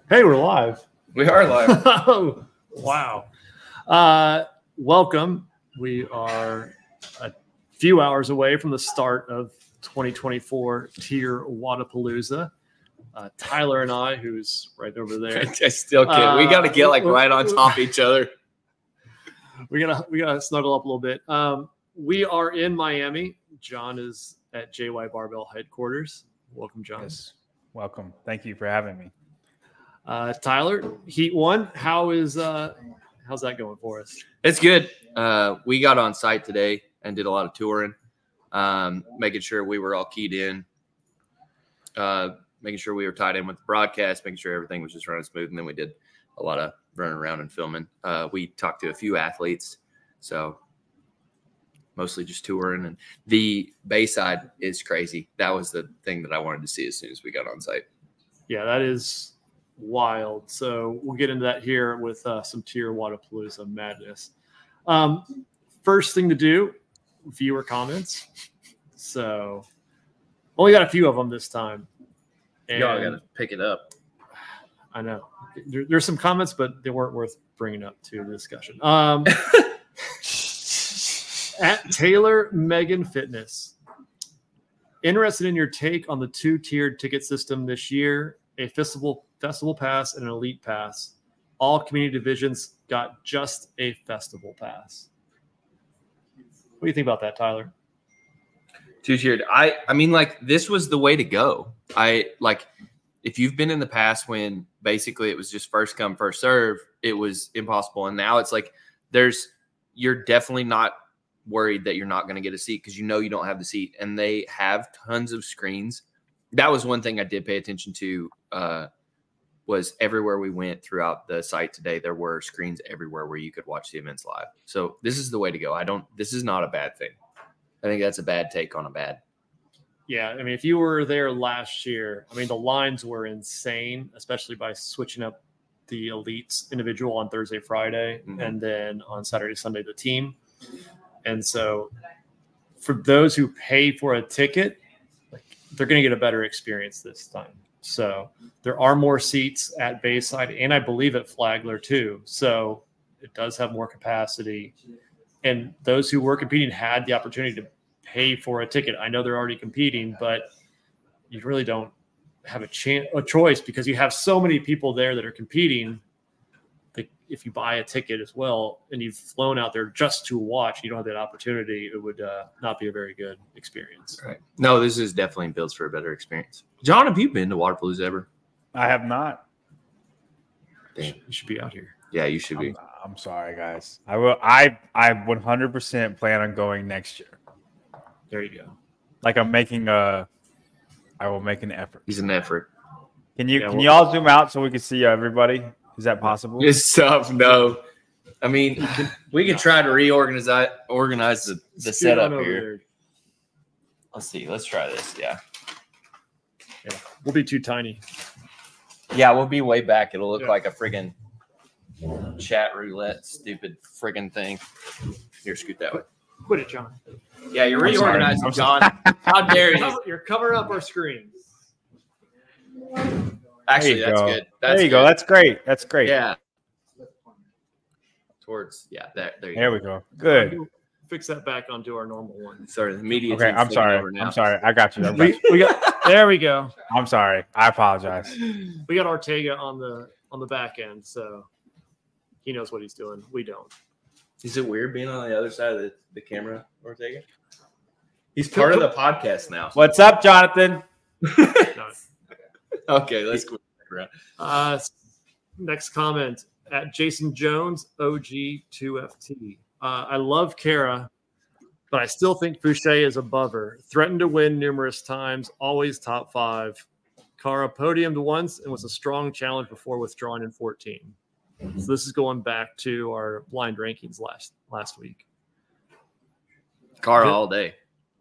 Hey, we're live. We are live. Oh, wow. Welcome. We are a few hours away from the start of 2024 Tier Wadapalooza. Tyler and I, who's right over there. I still can't. We got to get like right on top of each other. We gotta snuggle up a little bit. We are in Miami. John is at JY Barbell headquarters. Welcome, John. Yes. Welcome. Thank you for having me. Tyler, Heat 1. How's that going for us? It's good. We got on site today and did a lot of touring, making sure we were all keyed in, making sure we were tied in with the broadcast, making sure everything was just running smooth. And then we did a lot of running around and filming. We talked to a few athletes, so mostly just touring. And the Bayside is crazy. That was the thing that I wanted to see as soon as we got on site. Yeah, that is wild. So we'll get into that here with some Tier Wadapalooza madness. First thing to do, viewer comments. So only got a few of them this time. Y'all got to pick it up. I know. There's some comments, but they weren't worth bringing up to the discussion. At Taylor Megan Fitness. Interested in your take on the two-tiered ticket system this year, a festival pass and an elite pass. All community divisions got just a festival pass. What do you think about that, Tyler? Two-tiered. I mean, like, this was the way to go. If you've been in the past when basically it was just first come, first serve, it was impossible. And now it's like you're definitely not worried that you're not going to get a seat because you know you don't have the seat. And they have tons of screens. That was one thing I did pay attention to was everywhere we went throughout the site today, there were screens everywhere where you could watch the events live. So this is the way to go. This is not a bad thing. I think that's a bad take on a bad. Yeah, I mean, if you were there last year, I mean, the lines were insane, especially by switching up the elites individual on Thursday, Friday, and then on Saturday, Sunday, the team. And so for those who pay for a ticket, they're going to get a better experience this time. So there are more seats at Bayside and I believe at Flagler too. So it does have more capacity. And those who were competing had the opportunity to pay for a ticket. I know they're already competing, but you really don't have a choice because you have so many people there that are competing. If you buy a ticket as well and you've flown out there just to watch, you don't have that opportunity, it would not be a very good experience. Right. No, this is definitely built for a better experience. John, have you been to Wadapalooza ever? I have not. Damn. You should be out here. Yeah, you should be. I'm sorry, guys. I will. I 100% plan on going next year. There you go. Like I will make an effort. He's an effort. Can you all zoom out so we can see everybody? Is that possible? It's tough. No. I mean, we could try to organize the setup here. There. Let's see. Let's try this. Yeah. We'll be too tiny. Yeah, we'll be way back. It'll look like a friggin' chat roulette, stupid friggin' thing. Here, scoot that way. Quit it, John. Yeah, you're reorganizing, John. How dare you? You're covering up our screens. Actually, that's good. There you go. That's great. That's great. Yeah. There we go. Good. Fix that back onto our normal one. Sorry, the media. Okay, I'm sorry. I got you. We got. There we go. I'm sorry. I apologize. We got Ortega on the back end, so he knows what he's doing. We don't. Is it weird being on the other side of the camera, Ortega? He's part of the podcast now. What's up, Jonathan? Okay, let's go. Next comment at Jason Jones, OG2FT. I love Kara, but I still think Fouché is above her. Threatened to win numerous times, always top 5. Kara podiumed once and was a strong challenge before withdrawing in 14. So this is going back to our blind rankings last week. Kara all day.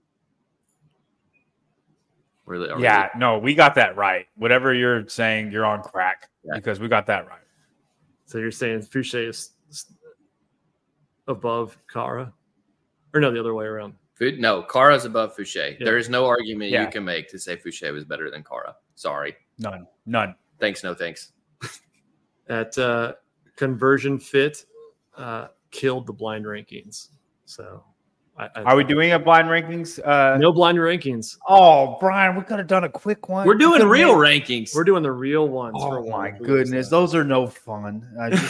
No, we got that right. Whatever you're saying, you're on crack because we got that right. So you're saying Fouché is above Kara? Or no, the other way around. No, Kara's above Fouché. Yeah. There is no argument you can make to say Fouché was better than Kara. Sorry. None. Thanks, no thanks. at Conversion Fit killed the blind rankings. So are we doing a blind rankings? No blind rankings. Oh, Brian, we could have done a quick one. We're doing real rankings. We're doing the real ones. Oh my goodness, those are no fun.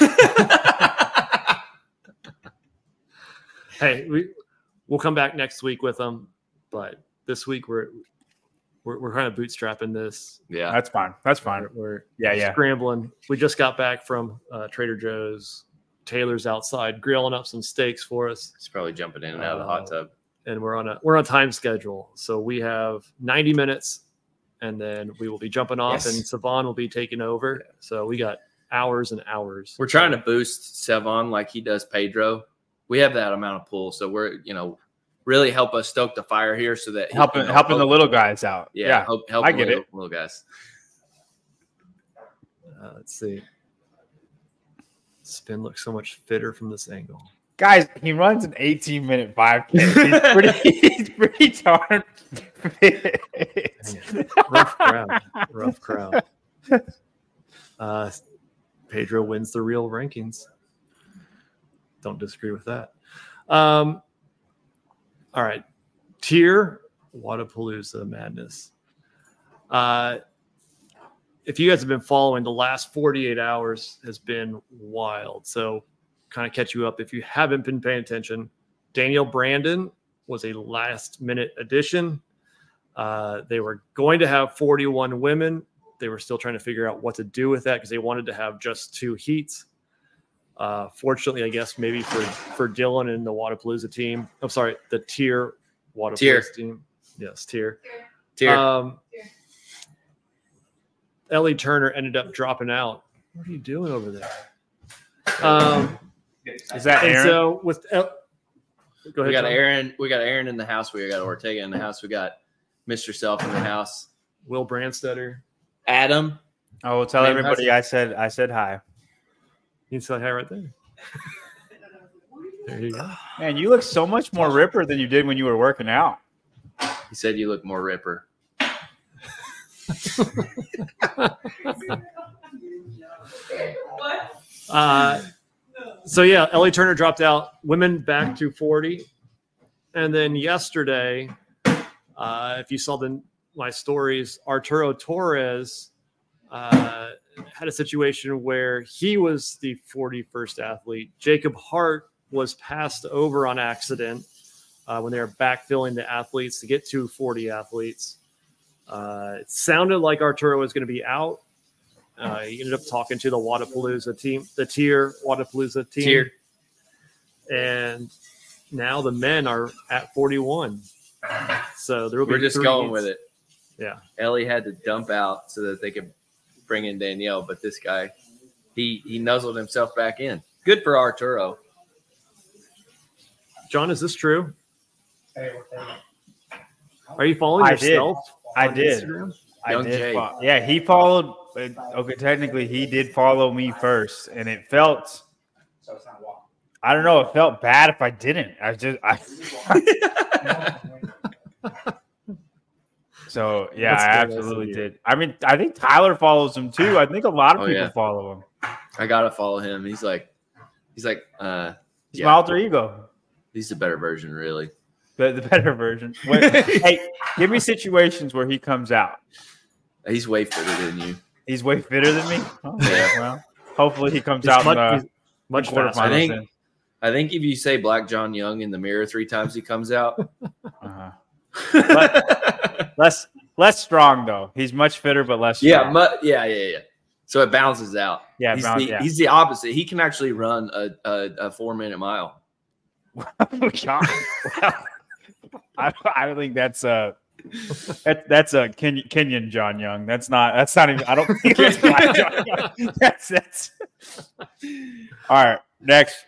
Hey, we'll come back next week with them, but this week we're kind of bootstrapping this. Yeah, that's fine. That's fine. We're yeah scrambling. We just got back from Trader Joe's. Taylor's outside grilling up some steaks for us. He's probably jumping in and out of the hot tub. And we're on a time schedule, so we have 90 minutes, and then we will be jumping off, and Savon will be taking over. So we got hours and hours. We're trying to boost Savon like he does Pedro. We have that amount of pull, so we're really help us stoke the fire here, so that helping the little guys out. Yeah, help I get it, little guys. Let's see. Spin looks so much fitter from this angle. Guys, he runs an 18-minute 5K. He's pretty darn fit. Rough crowd. Pedro wins the real rankings. Don't disagree with that. All right. Tier Wodapalooza Madness. If you guys have been following, the last 48 hours has been wild. So kind of catch you up if you haven't been paying attention. Danielle Brandon was a last-minute addition. They were going to have 41 women. They were still trying to figure out what to do with that because they wanted to have just 2 heats. Fortunately, I guess maybe for Dylan and the Wodapalooza team. I'm sorry, the Tier Wodapalooza team. Yes, Tier. Ellie Turner ended up dropping out. What are you doing over there? Is that Aaron? So with go ahead, we got Tom. Aaron. We got Aaron in the house. We got Ortega in the house. We got Mr. Self in the house. Will Brandstetter. Adam. Oh, tell everybody I said hi. You can say hi right there. There you go. Man, you look so much more ripper than you did when you were working out. He said you look more ripper. So yeah, Ellie Turner dropped out. Women back to 40, and then yesterday, if you saw my stories, Arturo Torres had a situation where he was the 41st athlete. Jacob Hart was passed over on accident when they were backfilling the athletes to get to 40 athletes. It sounded like Arturo was going to be out. He ended up talking to the Wodapalooza team, the Tier Wodapalooza team. And now the men are at 41. So there will be We're just going with it. Yeah. Ellie had to dump out so that they could bring in Danielle, but this guy, he nuzzled himself back in. Good for Arturo. John, is this true? Are you following yourself? I did. Instagram? Young Jay. Yeah, he followed. Okay, technically, he did follow me first, and it felt. So it's not walking. I don't know. It felt bad if I didn't. So yeah, I absolutely did. I mean, I think Tyler follows him too. I think a lot of people follow him. I gotta follow him. He's like, he's my alter ego. He's the better version, really. The better version. Hey, give me situations where he comes out. He's way fitter than you. He's way fitter than me. Oh, yeah. Well, hopefully he comes out much faster. I think if you say Black John Young in the mirror 3 times, he comes out. Less strong though. He's much fitter, but less strong. Yeah. So it balances out. Yeah, he's the opposite. He can actually run a 4-minute mile. I don't think that's a Kenyan John Young. That's not even. I don't think that's Black John Young. That's. All right, next.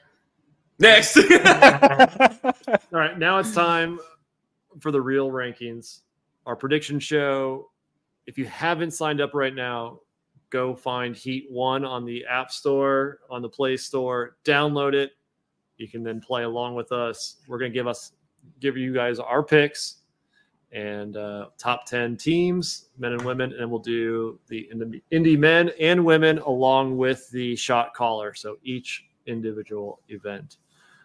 All right, now it's time for the real rankings. Our prediction show. If you haven't signed up right now, go find Heat 1 on the App Store, on the Play Store. Download it. You can then play along with us. We're going to give you guys our picks, and top 10 teams, men and women, and we'll do the Indy men and women along with the shot caller. So each individual event.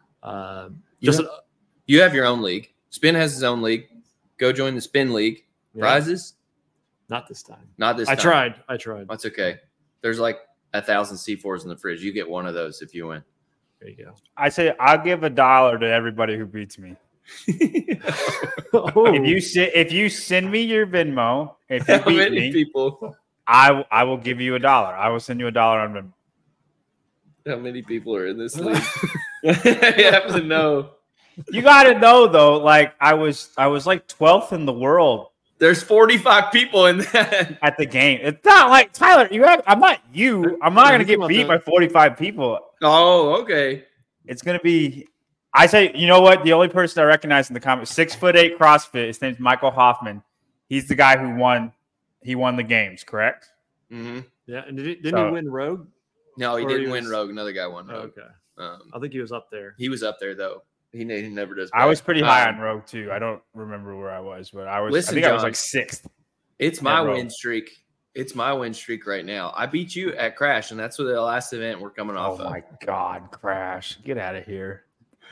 You have your own league. Spin has his own league. Go join the Spin League. Yeah. Prizes? Not this time. Not this I time. tried. That's okay. There's like 1,000 C4s in the fridge. You get one of those if you win. There you go. I say I'll give $1 to everybody who beats me. If you send me your Venmo, if you beat me, people? I will give you $1. I will send you $1 on Venmo. How many people are in this league? You have to know. You got to know though. Like I was like 12th in the world. There's 45 people in that at the game. It's not like Tyler. I'm not you. I'm not going to get beat by 45 people. Oh, okay. It's going to be. I say, you know what? The only person I recognize in the comments, 6'8" CrossFit. His name's Michael Hoffman. He's the guy who won. He won the games, correct? Mm-hmm. Yeah, and didn't he win Rogue? No, he didn't win Rogue. Another guy won Rogue. Okay. I think he was up there. He was up there though. He never does. I was pretty high on Rogue too. I don't remember where I was, but I was. Listen, I think John, I was like 6th. It's my win streak. It's my win streak right now. I beat you at Crash, and that's the last event we're coming off of. Oh my God, Crash! Get out of here.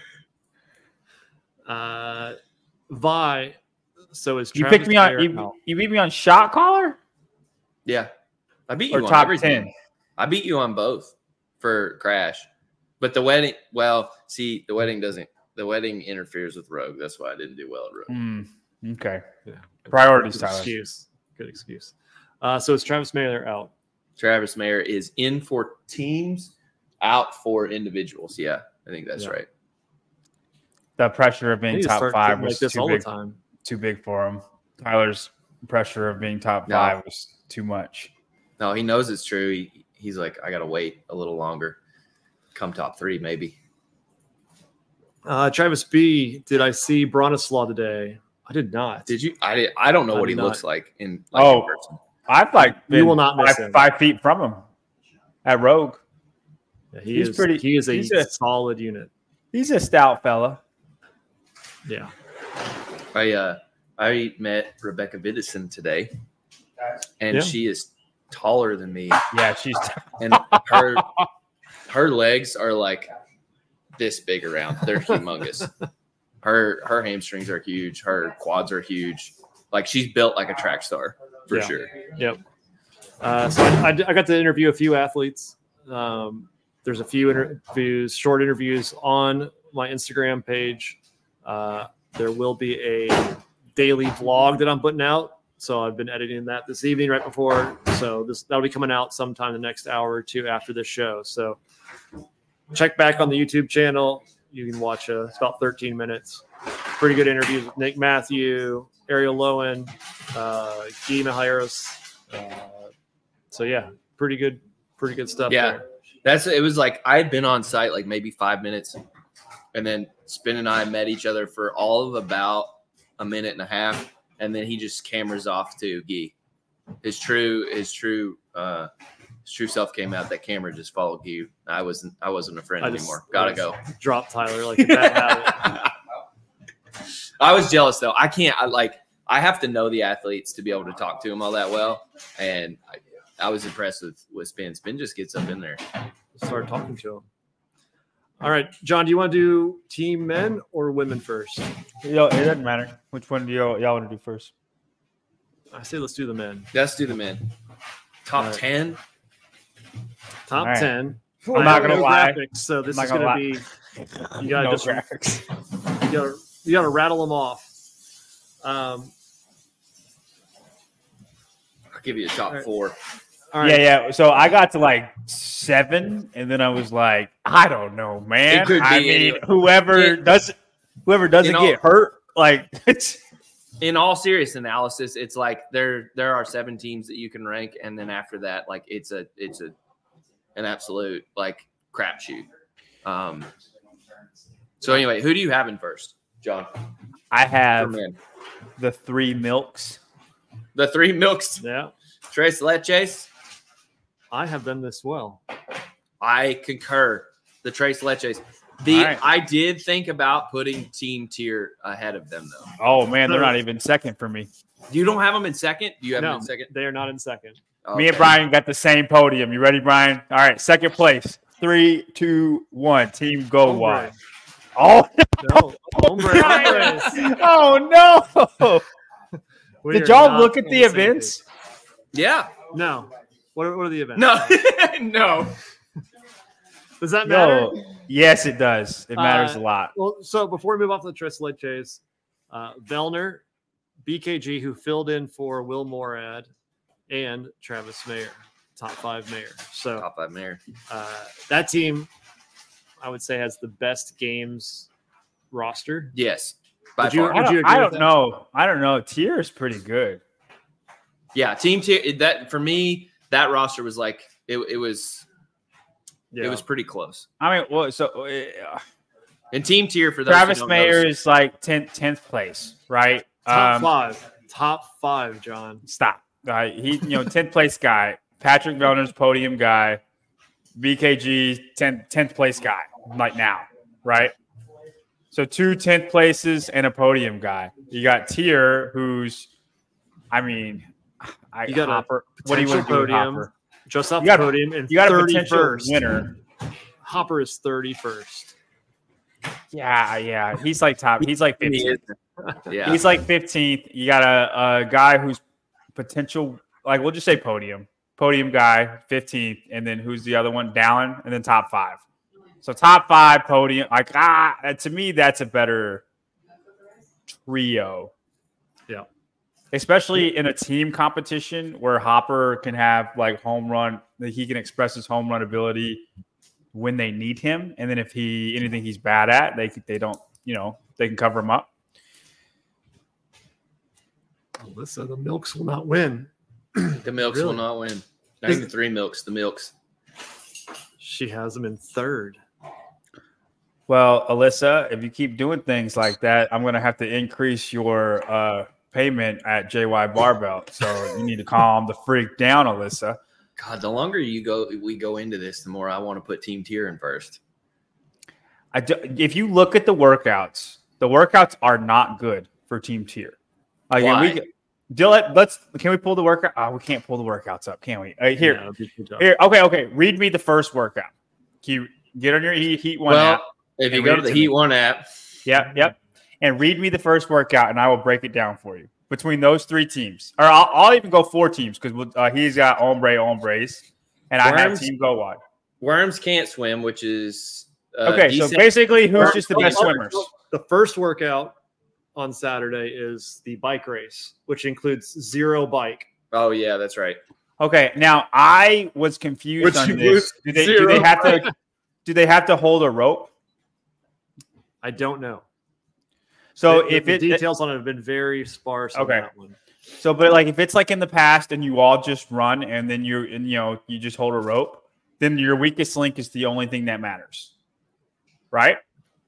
Vi. So is you picked me on? You beat me on shot caller? Yeah, I beat you or on top everything. 10. I beat you on both for Crash, but the wedding. Well, see, the wedding doesn't. The wedding interferes with Rogue. That's why I didn't do well at Rogue. Okay. Yeah. Priorities, Tyler. Good excuse. So is Travis Mayer out? Travis Mayer is in for teams, out for individuals. Yeah, I think that's right. The pressure of being top 5 was too big for him. Tyler's pressure of being top 5 was too much. No, he knows it's true. He's like, I got to wait a little longer. Come top 3, maybe. Travis B, did I see Bronislaw today? I did not. Did you? I don't know what he looks like in person. I've been you will not miss 5 feet from him at Rogue. Yeah, he is a solid unit. He's a stout fella. Yeah. I met Rebecca Vidison today, and she is taller than me. Yeah, she's and her legs are like this big around. They're humongous. Her hamstrings are huge. Her quads are huge. Like she's built like a track star for sure. Yep. So I got to interview a few athletes. There's a few interviews, short interviews on my Instagram page. There will be a daily vlog that I'm putting out. So I've been editing that this evening right before. So that'll be coming out sometime the next hour or two after this show. So check back on the YouTube channel. You can watch it's about 13 minutes. Pretty good interviews with Nick Matthew, Ariel Lowen, Guy Mijaros. So yeah, pretty good stuff. Yeah, there. It was like I had been on site like maybe 5 minutes, and then Spin and I met each other for all of about a minute and a half, and then he just cameras off to Guy. His true self came out. That camera just followed Guy. I wasn't a friend anymore. Gotta go. Drop Tyler like a bad habit. I was jealous though. I have to know the athletes to be able to talk to them all that well, and I was impressed with Spin. Spin just gets up in there. Start talking to him. All right, John, do you want to do team men or women first? It doesn't matter. Which one do y'all want to do first? I say let's do the men. Let's do the men. Top 10? Top 10. I'm not going to lie. Graphics, so this is going to be – you got to graphics. You got to rattle them off. I'll give you a top 4. All right. Yeah. So I got to like 7, and then I was like, I don't know, man. It could be whoever doesn't get hurt, like it's. In all serious analysis, it's like there are 7 teams that you can rank, and then after that, like it's an absolute like crapshoot. So anyway, who do you have in first, John? I have the 3 milks. The 3 milks. Yeah. Tres Leches. I have them as well. I concur. The Tres Leches. right. I did think about putting Team Tier ahead of them, though. Oh, man, they're not even second for me. You don't have them in second? Do you have them No, in second? they are not in second. Okay. Me and Brian got the same podium. You ready, Brian? All right, second place. 3, 2, 1. Team Go Hombre. Wide. Oh, No, Hombre. oh no! We Did are y'all not look at on the same events? Yeah. page. No. What are the events? No. No. Does that matter? No. Yes, it does. It matters a lot. Well, so before we move off to the Tres Leches, Vellner, BKG, who filled in for Will Morad, and Travis Mayer, top 5 Mayer. So Top 5 Mayor. that team, I would say, has the best games roster. Yes. By Would you- far. I agree don't with that? know. I don't know. Tier is pretty good. Yeah, Team Tier. That for me, that roster was like it was pretty close. I mean, well, so And Team Tier for those Travis who don't Mayer know, is like 10th place, right? top 5. Top 5, John. Stop. He, 10th place guy. Patrick Vellner's podium guy. BKG 10th place guy, like now, right? So 2 10th places and a podium guy. You got Tier, who's, I mean, You got a Hopper. What do you want to do with podium. Hopper? Just off You got- the podium and You got a potential 31st. winner. Hopper is 31st. Yeah. He's like top. He's like He 15th. is. Yeah. He's like 15th. You got a guy who's potential, like we'll just say podium guy, 15th, and then who's the other one? Dallin, and then top 5. So top 5 podium, like to me that's a better trio. Yeah. Especially in a team competition where Hopper can have like home run, that he can express his home run ability when they need him, and then if anything he's bad at, they don't, they can cover him up. Alyssa, the Milks will not win. The Milks Really? will not win. Not even 3 Milks. The Milks. She has them in 3rd. Well, Alyssa, if you keep doing things like that, I'm going to have to increase your payment at JY Barbell. So you need to calm the freak down, Alyssa. God, the longer we go into this, the more I want to put Team Tier in first. If you look at the workouts are not good for Team Tier. Why? Can we pull the workout? Oh, we can't pull the workouts up, can we? Here. Yeah, it'd be too tough. Here. Okay. Read me the first workout. Can you get on your Heat One app? If you And go read to it the to Heat me. One app, Yep. And read me the first workout, and I will break it down for you. Between those 3 teams, or I'll even go 4 teams because he's got hombres, and I have Worms? Team Go Wide. Worms can't swim, which is Okay, decent. so basically, who's Worms just the can't best swim. swimmers? The first workout on Saturday is the bike race, which includes 0 bike. Oh yeah, that's right. Okay, now I was confused Which on includes this. Do zero they have to? Do they have to hold a rope? I don't know. So The- if the it details on it have been very sparse on Okay. that one. So, but like if it's like in the past and you all just run and then you just hold a rope, then your weakest link is the only thing that matters, right?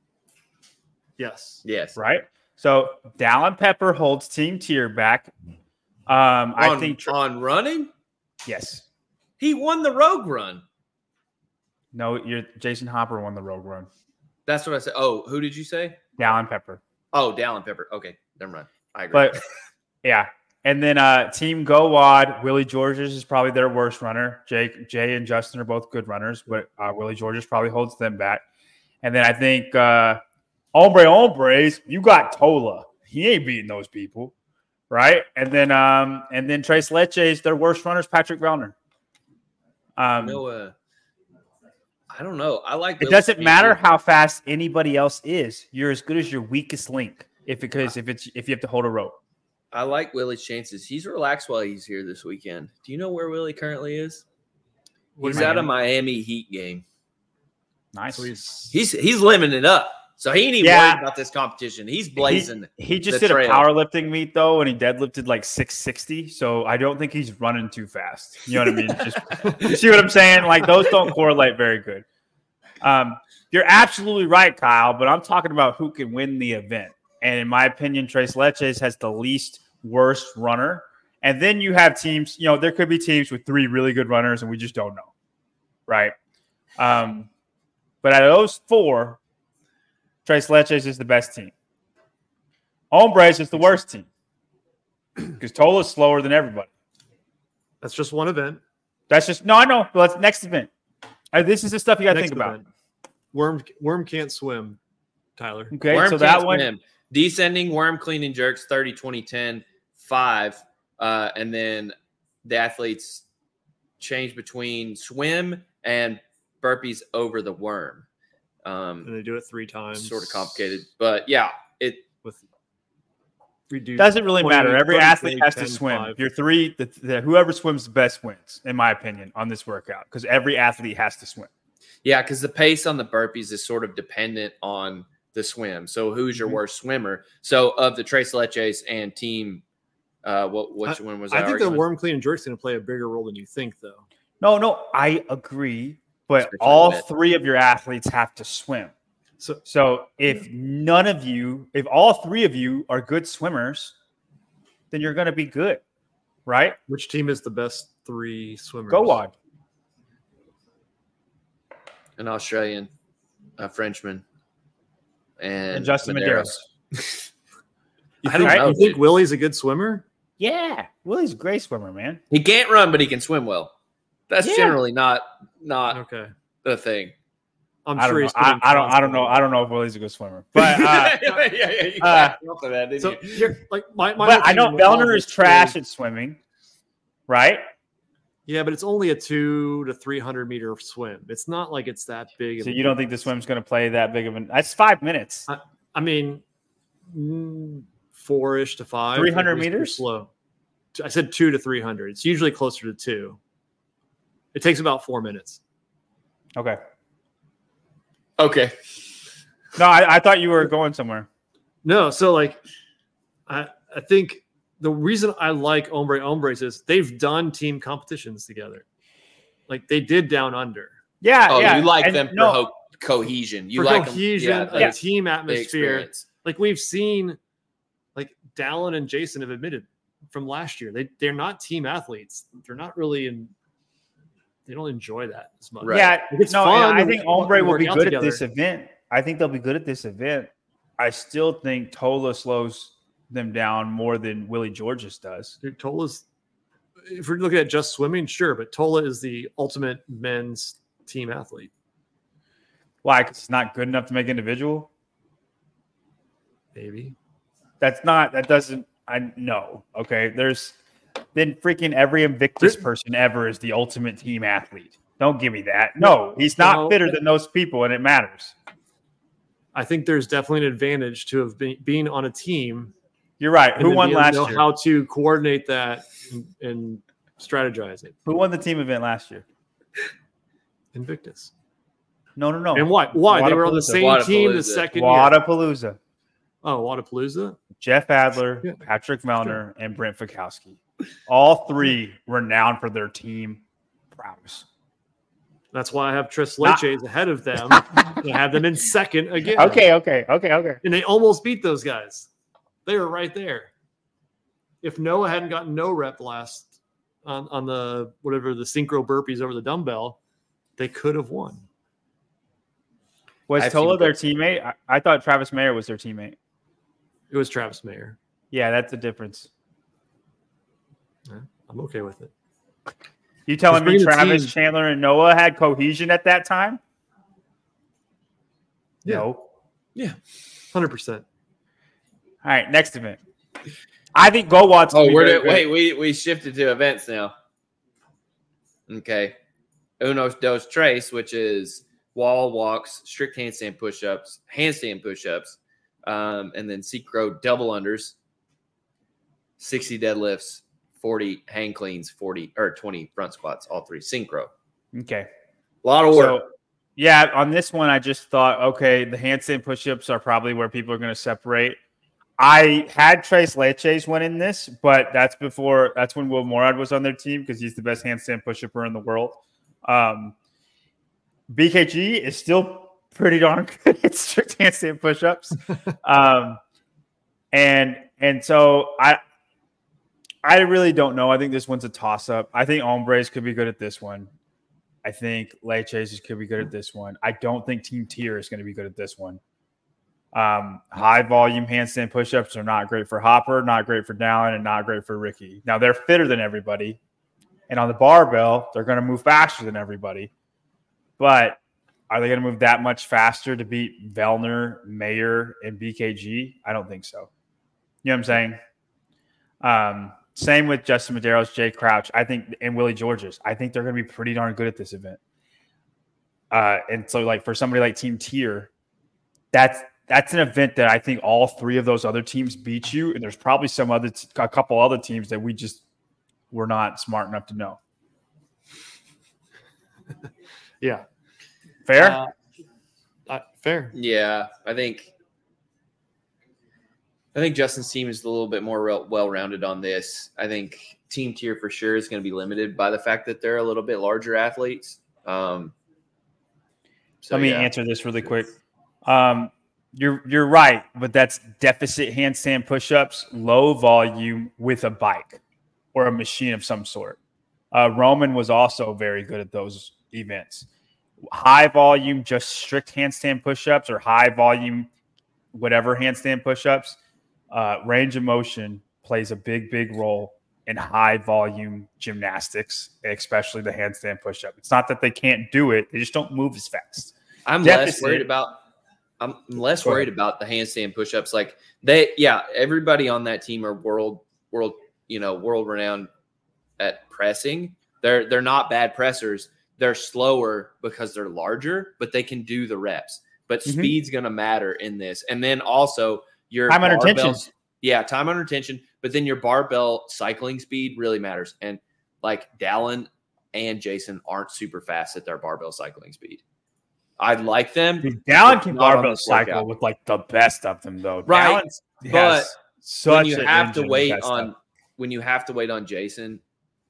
Yes. Yes. Right. So Dallin Pepper holds Team Tier back. I think on running, yes. he won the Rogue Run. No, Jason Hopper won the Rogue Run. That's what I said. Oh, who did you say? Dallin Pepper. Oh, Dallin Pepper. Okay, never mind. I agree. But yeah. And then Team Go Wad, Willie Georges is probably their worst runner. Jay and Justin are both good runners, but Willie Georges probably holds them back. And then I think Hombres, you got Tola. He ain't beating those people, right? And then Tres Leches, their worst runners, Patrick Vellner. I don't know. I like. It Billy doesn't Spanky. matter how fast anybody else is. You're as good as your weakest link. If you have to hold a rope. I like Willie's chances. He's relaxed while he's here this weekend. Do you know where Willie currently is? He's at a Miami Heat game. Nice. So He's living it up. So he ain't even Yeah. worried about this competition. He's blazing. He just the did trail. a powerlifting meet though, and he deadlifted like 660. So I don't think he's running too fast. You know what I mean? Just you see what I'm saying? Like those don't correlate very good. You're absolutely right, Kyle. But I'm talking about who can win the event. And in my opinion, Tres Leches has the least worst runner. And then you have teams. There could be teams with 3 really good runners, and we just don't know, right? But out of those 4, Tres Leches is the best team. Hombres is the worst team because Tola is slower than everybody. That's just one event. That's just no, I know. But let's next event. This is the stuff you got to think about. Worm can't swim, Tyler. Okay, Worm so that one. swim. Descending worm clean and jerks 30, 20, 10, 5. And then the athletes change between swim and burpees over the worm. And they do it 3 times. Sort of complicated. But yeah, Doesn't really matter. Every 30, athlete 20, has 10, to swim. 5. Your 3, whoever swims the best wins, in my opinion, on this workout, because every athlete has to swim. Yeah, because the pace on the burpees is sort of dependent on the swim. So who's your worst swimmer? So of the Tres Leches and team, which one was that? I think the argument? worm clean and jerk's going to play a bigger role than you think, though. No, I agree. But Especially all wet. 3 of your athletes have to swim. So if all 3 of you are good swimmers, then you're going to be good, right? Which team is the best 3 swimmers? Go on. An Australian, a Frenchman, and Justin Medeiros. You I don't think, know, you think dude. Willie's a good swimmer? Yeah, Willie's a great swimmer, man. He can't run, but he can swim well. That's Yeah. generally not Okay. the thing. I'm I sure don't he's know. putting I don't constantly- know. I don't know if Willie's a good swimmer, but yeah, you backed me off of that, didn't So you? here, like my but I know opinion with all Bellner is this trash at swimming, right? Yeah, but it's only a 200 to 300 meter swim. It's not like it's that big. So you don't think the swim's going to play that big of an? That's 5 minutes. I mean, 4-ish to 5. 300 It's pretty meters? slow. I said 2 to 300. It's usually closer to 2. It takes about 4 minutes. Okay. Okay. No, I thought you were going somewhere. No, so like, I think the reason I like Hombres is they've done team competitions together. Like they did Down Under. Yeah, Oh, yeah. you like And them for no, cohesion. You For like cohesion, them, a team the atmosphere. experience. Like we've seen, like Dallin and Jason have admitted from last year, they're not team athletes. They're not really they don't enjoy that as much. Right. Yeah, It's no. fun I to think walk Hombre and will work be out good together. at this event. I think they'll be good at this event. I still think Tola slows them down more than Willie Georges does. Dude, Tola's, if we're looking at just swimming, sure, but Tola is the ultimate men's team athlete. Why? 'Cause it's not good enough to make individual. Maybe. That's not. That doesn't. I know. Okay. There's been freaking every Invictus person ever is the ultimate team athlete. Don't give me that. No, he's not No. fitter than those people, and it matters. I think there's definitely an advantage to have being on a team. You're right. and Who then won being able to last know year? how to coordinate that and strategize it. Who won the team event last year? Invictus. No. And why? Why? They were on the Wadapalooza. same team the Wadapalooza. second year. Wadapalooza. Oh, Wadapalooza? Jeff Adler, Yeah. Patrick Melner, and Brent Fikowski. All 3 renowned for their team prowess. That's why I have Tres Leches ahead of them. I have them in second again. Okay. And they almost beat those guys. They were right there. If Noah hadn't gotten no rep last on the whatever the synchro burpees over the dumbbell, they could have won. Was I've Tola seen their teammate? I thought Travis Mayer was their teammate. It was Travis Mayer. Yeah, that's the difference. I'm okay with it. You telling me bringing the Travis, team. Chandler, and Noah had cohesion at that time? Yeah. No. 100%. All right, next event. I think Go Watts. Oh, we shifted to events now. Okay. Uno dos tres, which is wall walks, strict handstand push-ups, and then synchro double unders, 60 deadlifts, 40 hang cleans, 20 front squats, all 3 synchro. Okay. A lot of work. So, yeah, on this one, I just thought, okay, the handstand push-ups are probably where people are going to separate. I had Tres Leches win in this, but that's when Will Morad was on their team because he's the best handstand push-upper in the world. BKG is still pretty darn good at strict handstand push-ups. And so I really don't know. I think this one's a toss-up. I think Hombres could be good at this one. I think Leches could be good at this one. I don't think Team Tier is going to be good at this one. High volume handstand push-ups are not great for Hopper, not great for Dallin, and not great for Ricky. Now they're fitter than everybody. And on the barbell, they're going to move faster than everybody. But are they going to move that much faster to beat Vellner, Mayer, and BKG? I don't think so. You know what I'm saying? Same with Justin Medeiros, Jay Crouch, I think, and Willie Georges. I think they're going to be pretty darn good at this event. And so, like, for somebody like Team Tier, that's an event that I think all three of those other teams beat you. And there's probably a couple other teams that we just were not smart enough to know. Yeah. Fair? Fair. Yeah, I think Justin's team is a little bit more well-rounded on this. I think Team Tier for sure is going to be limited by the fact that they're a little bit larger athletes. Let me answer this really quick. You're right, but that's deficit handstand push-ups, low volume with a bike or a machine of some sort. Roman was also very good at those events. High volume, just strict handstand push-ups, or high volume, whatever handstand push-ups. Range of motion plays a big role in high volume gymnastics, especially the handstand push-up. It's not that they can't do it; they just don't move as fast. I'm less worried about the handstand push-ups. Like everybody on that team are world renowned at pressing. They're not bad pressers. They're slower because they're larger, but they can do the reps. But speed's going to matter in this. And then also your time under tension. Yeah, time under tension. But then your barbell cycling speed really matters. And like Dallin and Jason aren't super fast at their barbell cycling speed. I'd like them. Dallin can barbell cycle with like the best of them, though. Right. But when you have to wait on Jason,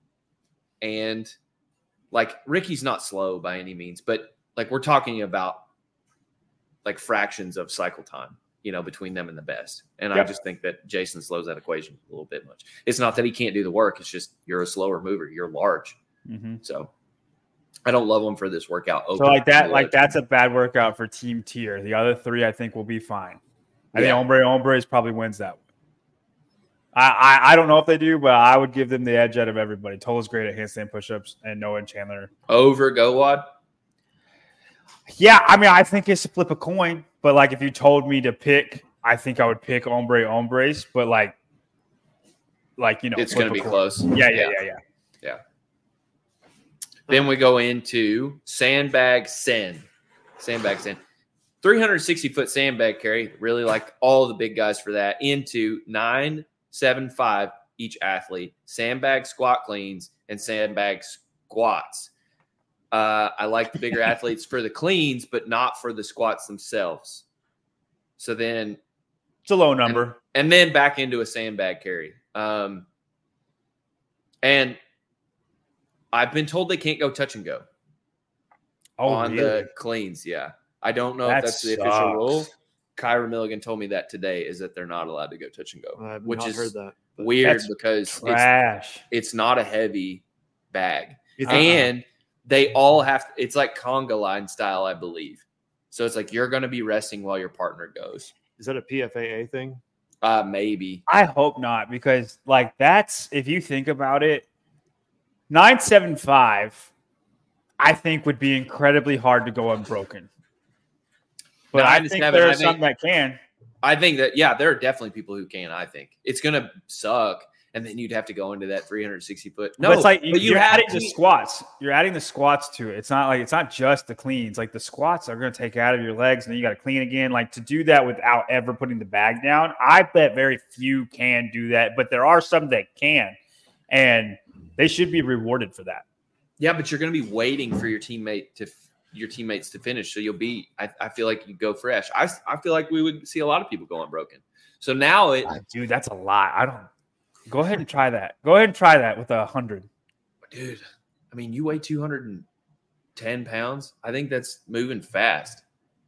and like Ricky's not slow by any means, but like we're talking about like fractions of cycle time, between them and the best. And I just think that Jason slows that equation a little bit much. It's not that he can't do the work. It's just you're a slower mover. You're large. So I don't love him for this workout. So that's a bad workout for Team Tier. The other three, I think, will be fine. I think Hombres probably wins that one. I don't know if they do, but I would give them the edge out of everybody. Tola's great at handstand push-ups, and Noah and Chandler. Over Gowad? Yeah, I mean, I think it's a flip a coin. But, like, if you told me to pick, I think I would pick Hombres. But, like it's going to be close. Yeah. Then we go into sandbag Sen. 360-foot sandbag carry. Really like all the big guys for that. Into 975 each athlete. Sandbag squat cleans and sandbag squats. I like the bigger athletes for the cleans, but not for the squats themselves. So then it's a low number. And then back into a sandbag carry. And I've been told they can't go touch and go on the cleans. Yeah. I don't know if that's the official rule. Kyra Milligan told me that today, is that they're not allowed to go touch and go, which is heard that, weird because it's not a heavy bag. And they all it's like conga line style, I believe. So it's like you're going to be resting while your partner goes. Is that a PFAA thing? Maybe. I hope not, because like that's, if you think about it, 975, I think would be incredibly hard to go unbroken. But I think there are some that can. I think that, there are definitely people who can, I think. It's going to suck, and then you'd have to go into that 360-foot. No, but it's like you're adding the squats. You're adding the squats to it. It's not just the cleans. Like the squats are going to take out of your legs, and then you got to clean again. Like to do that without ever putting the bag down, I bet very few can do that. But there are some that can, and they should be rewarded for that. Yeah, but you're going to be waiting for your teammates to finish. So you'll be, I feel like you go fresh. I feel like we would see a lot of people go unbroken. So now dude, that's a lot. Go ahead and try that. Go ahead and try that with 100. Dude, I mean, you weigh 210 pounds. I think that's moving fast.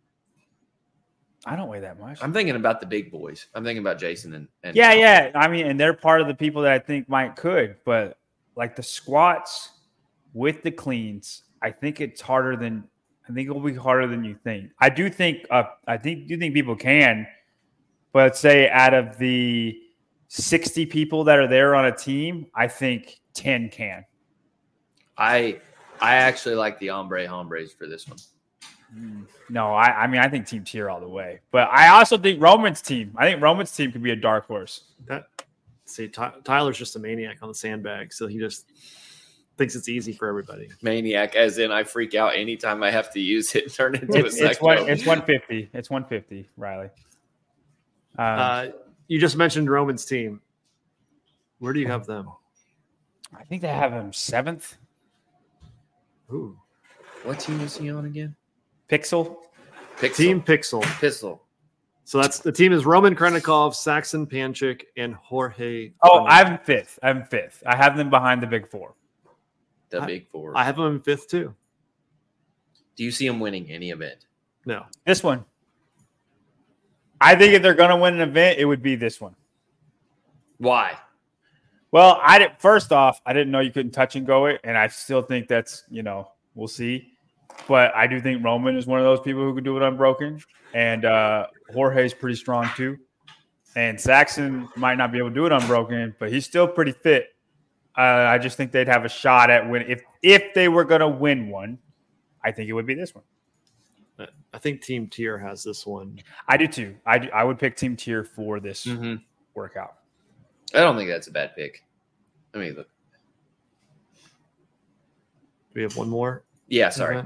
I don't weigh that much. I'm thinking about the big boys. I'm thinking about Jason and yeah. I mean, and they're part of the people that I think could, but like the squats with the cleans, I think it's harder than I think it will be harder than you think. I do think people can, but let's say out of the 60 people that are there on a team, I think 10 can. I actually like the hombres for this one. No, I mean I think Team Tier all the way, but I also think Roman's team. I think Roman's team could be a dark horse. Tyler's just a maniac on the sandbag, so he just thinks it's easy for everybody. Maniac, as in I freak out anytime I have to use it and turn it into a secto. It's 150. It's 150, Riley. You just mentioned Roman's team. Where do you have them? I think they have him 7th. Ooh. What team is he on again? Pixel. Team Pixel. Pistol. So that's the team is Roman Krennikov, Saxon Panchik, and Jorge. Oh, I'm 5th. I have them behind the big four. Big four. I have them in 5th too. Do you see him winning any event? No. This one. I think if they're going to win an event, it would be this one. Why? Well, first off, I didn't know you couldn't touch and go it, and I still think that's, we'll see. But I do think Roman is one of those people who could do it unbroken, and Jorge's pretty strong too. And Saxon might not be able to do it unbroken, but he's still pretty fit. I just think they'd have a shot at win if they were going to win one. I think it would be this one. I think Team Tier has this one. I do too. I would pick Team Tier for this workout. I don't think that's a bad pick. I mean, look. Do we have one more? Yeah, sorry.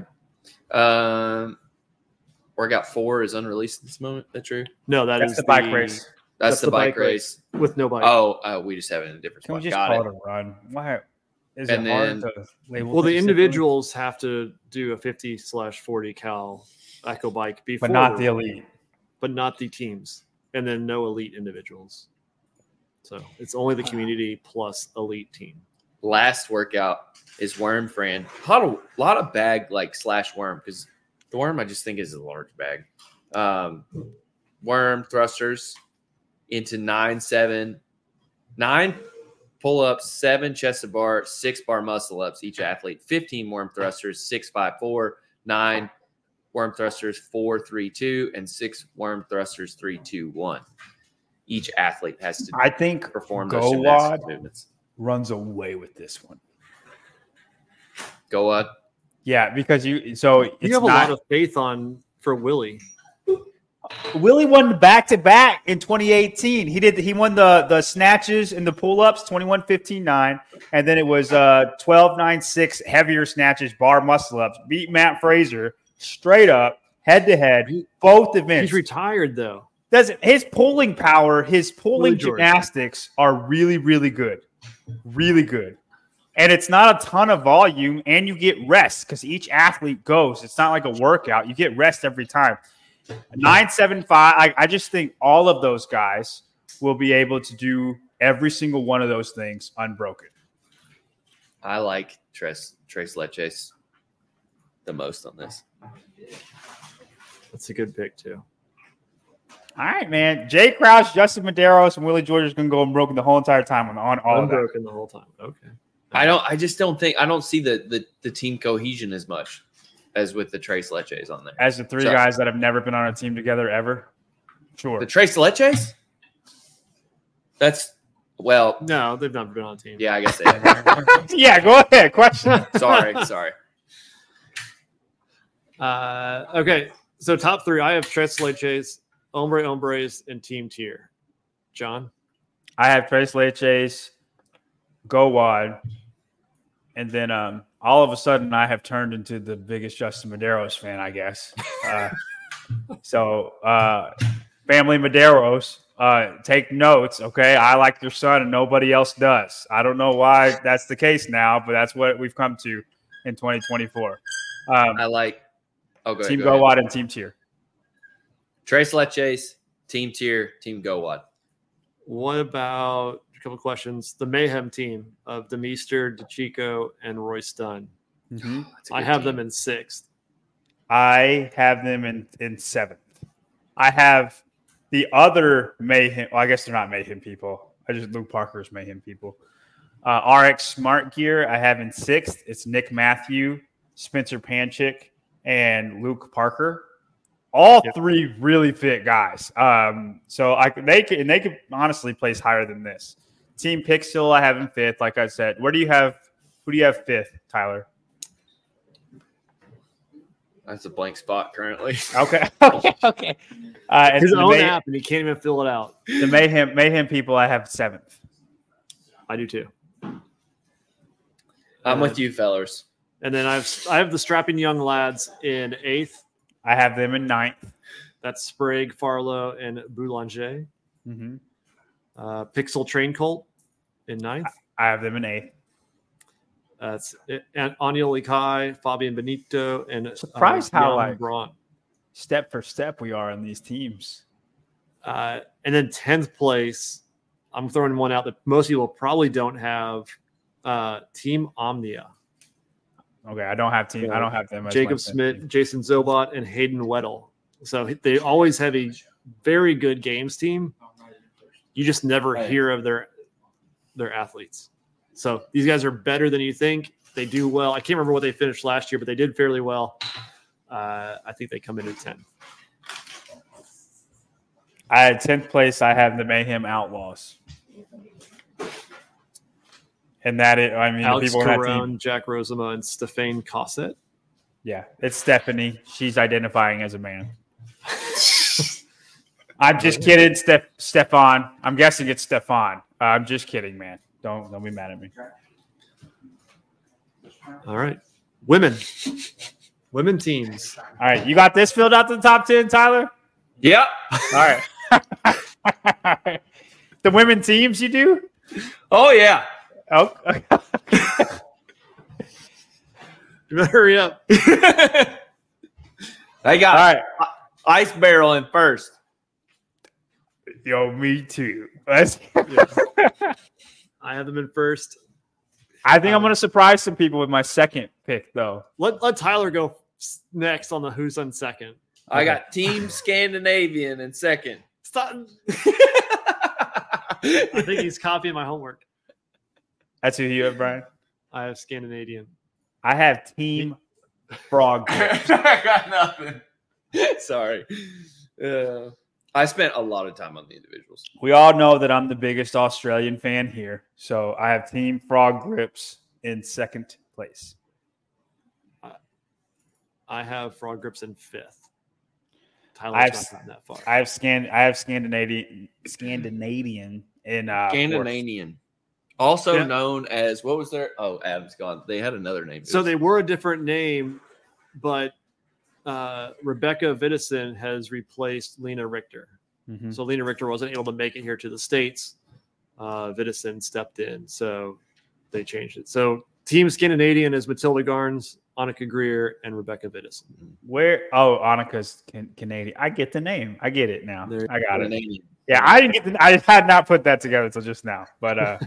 Workout 4 is unreleased at this moment. That true? No, that's the bike race. That's the bike race with no bike. Oh, we just have it in a different spot. Can we just call it a run? Why is it hard to label? Well, the individuals have to do a 50/40 cal echo bike before, but not the elite, but not the teams, and then no elite individuals. So it's only the community plus elite team. Last workout is worm Fran. A lot of bag / worm, because the worm I just think is a large bag. Worm thrusters into 9 pull-ups, 7 chest to bar, 6 bar muscle ups each athlete, 15 worm thrusters, 6-5-4, 9 worm thrusters, 4-3-2, and 6 worm thrusters, 3-2-1. Each athlete has to perform those gymnastic movements. Runs away with this one. Go on. Yeah, because you have a lot of faith for Willie. Willie won back-to-back in 2018. He won the snatches and the pull-ups, 21-15-9, and then it was 12-9-6 heavier snatches, bar muscle-ups. Beat Matt Fraser straight up, head-to-head, both events. He's retired, though. His pulling power, his pulling gymnastics are really, really good. Really good. And it's not a ton of volume, and you get rest because each athlete goes. It's not like a workout. You get rest every time. 9-7-5. I just think all of those guys will be able to do every single one of those things unbroken. I like Tres Leches the most on this. That's a good pick, too. All right, man. Jay Crouch, Justin Medeiros, and Willie George is going to go unbroken the whole entire time on all of that. Unbroken the whole time. Okay. I don't see the team cohesion as much as with the Tres Leches on there. As the three guys that have never been on a team together ever? Sure. The Tres Leches? No, they've never been on a team. Yeah, I guess they have. Yeah, go ahead. Question. Sorry. Okay, so top 3. I have Tres Leches, Hombres, and Team Tier. John? I have Tres Leches, Go Wad, and then all of a sudden I have turned into the biggest Justin Medeiros fan, I guess. So family Medeiros, take notes, okay? I like your son and nobody else does. I don't know why that's the case now, but that's what we've come to in 2024. Team Go Wad and Team Tier. Tres Leches, Team Tier, Team Go Wad. What about a couple questions? The Mayhem team of Demeester, DeChico, and Royce Dunn. Mm-hmm. I have them in 6th. I have them in 7th. I have the other Mayhem. Well, I guess they're not Mayhem people. Luke Parker's Mayhem people. RX Smart Gear I have in 6th. It's Nick Matthew, Spencer Panchik, and Luke Parker. All three really fit guys. So they could honestly place higher than this. Team Pixel, I have in fifth. Like I said, who do you have fifth, Tyler? That's a blank spot currently. Okay. His own app, and he can't even fill it out. The Mayhem people, I have seventh. I do too. I'm with you, fellas. And then I have the Strapping Young Lads in eighth. I have them in ninth. That's Sprague, Farlow, and Boulanger. Mm-hmm. Pixel Train Colt in ninth. I have them in eighth. That's Aniel Likai, Fabian Benito, and surprised how Jan Braun. Step for step we are on these teams. And then 10th place, I'm throwing one out that most people probably don't have. Team Omnia. Okay, I don't have team. I don't have them. As Jacob Smith, Jason Zobot, and Hayden Weddle. So they always have a very good games team. You just never hear of their athletes. So these guys are better than you think. They do well. I can't remember what they finished last year, but they did fairly well. I think they come in at 10th. I had 10th place. I have the Mayhem Outlaws. And that is, I mean, Alex the people on that Carone, team. Jack Rosema, and Stephane Cossett. Yeah, it's Stephanie. She's identifying as a man. I'm just kidding, Stefan. I'm guessing it's Stefan. I'm just kidding, man. Don't be mad at me. All right, women teams. All right, you got this filled out to the top 10, Tyler? Yep. All right. The women teams you do? Oh yeah. Oh. You better hurry up. I got Ice Barrel in first. Yo, me too. Yes. I have them in first. I think I'm going to surprise some people with my second pick, though. Let Tyler go next on the who's on second. I got Team Scandinavian in second. Stop. I think he's copying my homework. That's who you have, Brian? I have Scandinavian. I have Team Frog. I got nothing. Sorry. I spent a lot of time on the individuals. We all know that I'm the biggest Australian fan here. So I have Team Frog Grips in second place. I have Frog Grips in fifth. Tyler's not gotten that far. I have Scandinavian in Scandinavian. Also known as, what was their? Oh, Adam's gone. They had another name. So they were a different name, but Rebecca Vidison has replaced Lena Richter. Mm-hmm. So Lena Richter wasn't able to make it here to the States. Vidison stepped in, so they changed it. So Team Scandinavian is Matilda Garns, Annika Greer, and Rebecca Vidison. Where? Oh, Annika's Canadian. I get the name. I get it now. I got it. Canadian. Yeah, I didn't get. I had not put that together until just now. But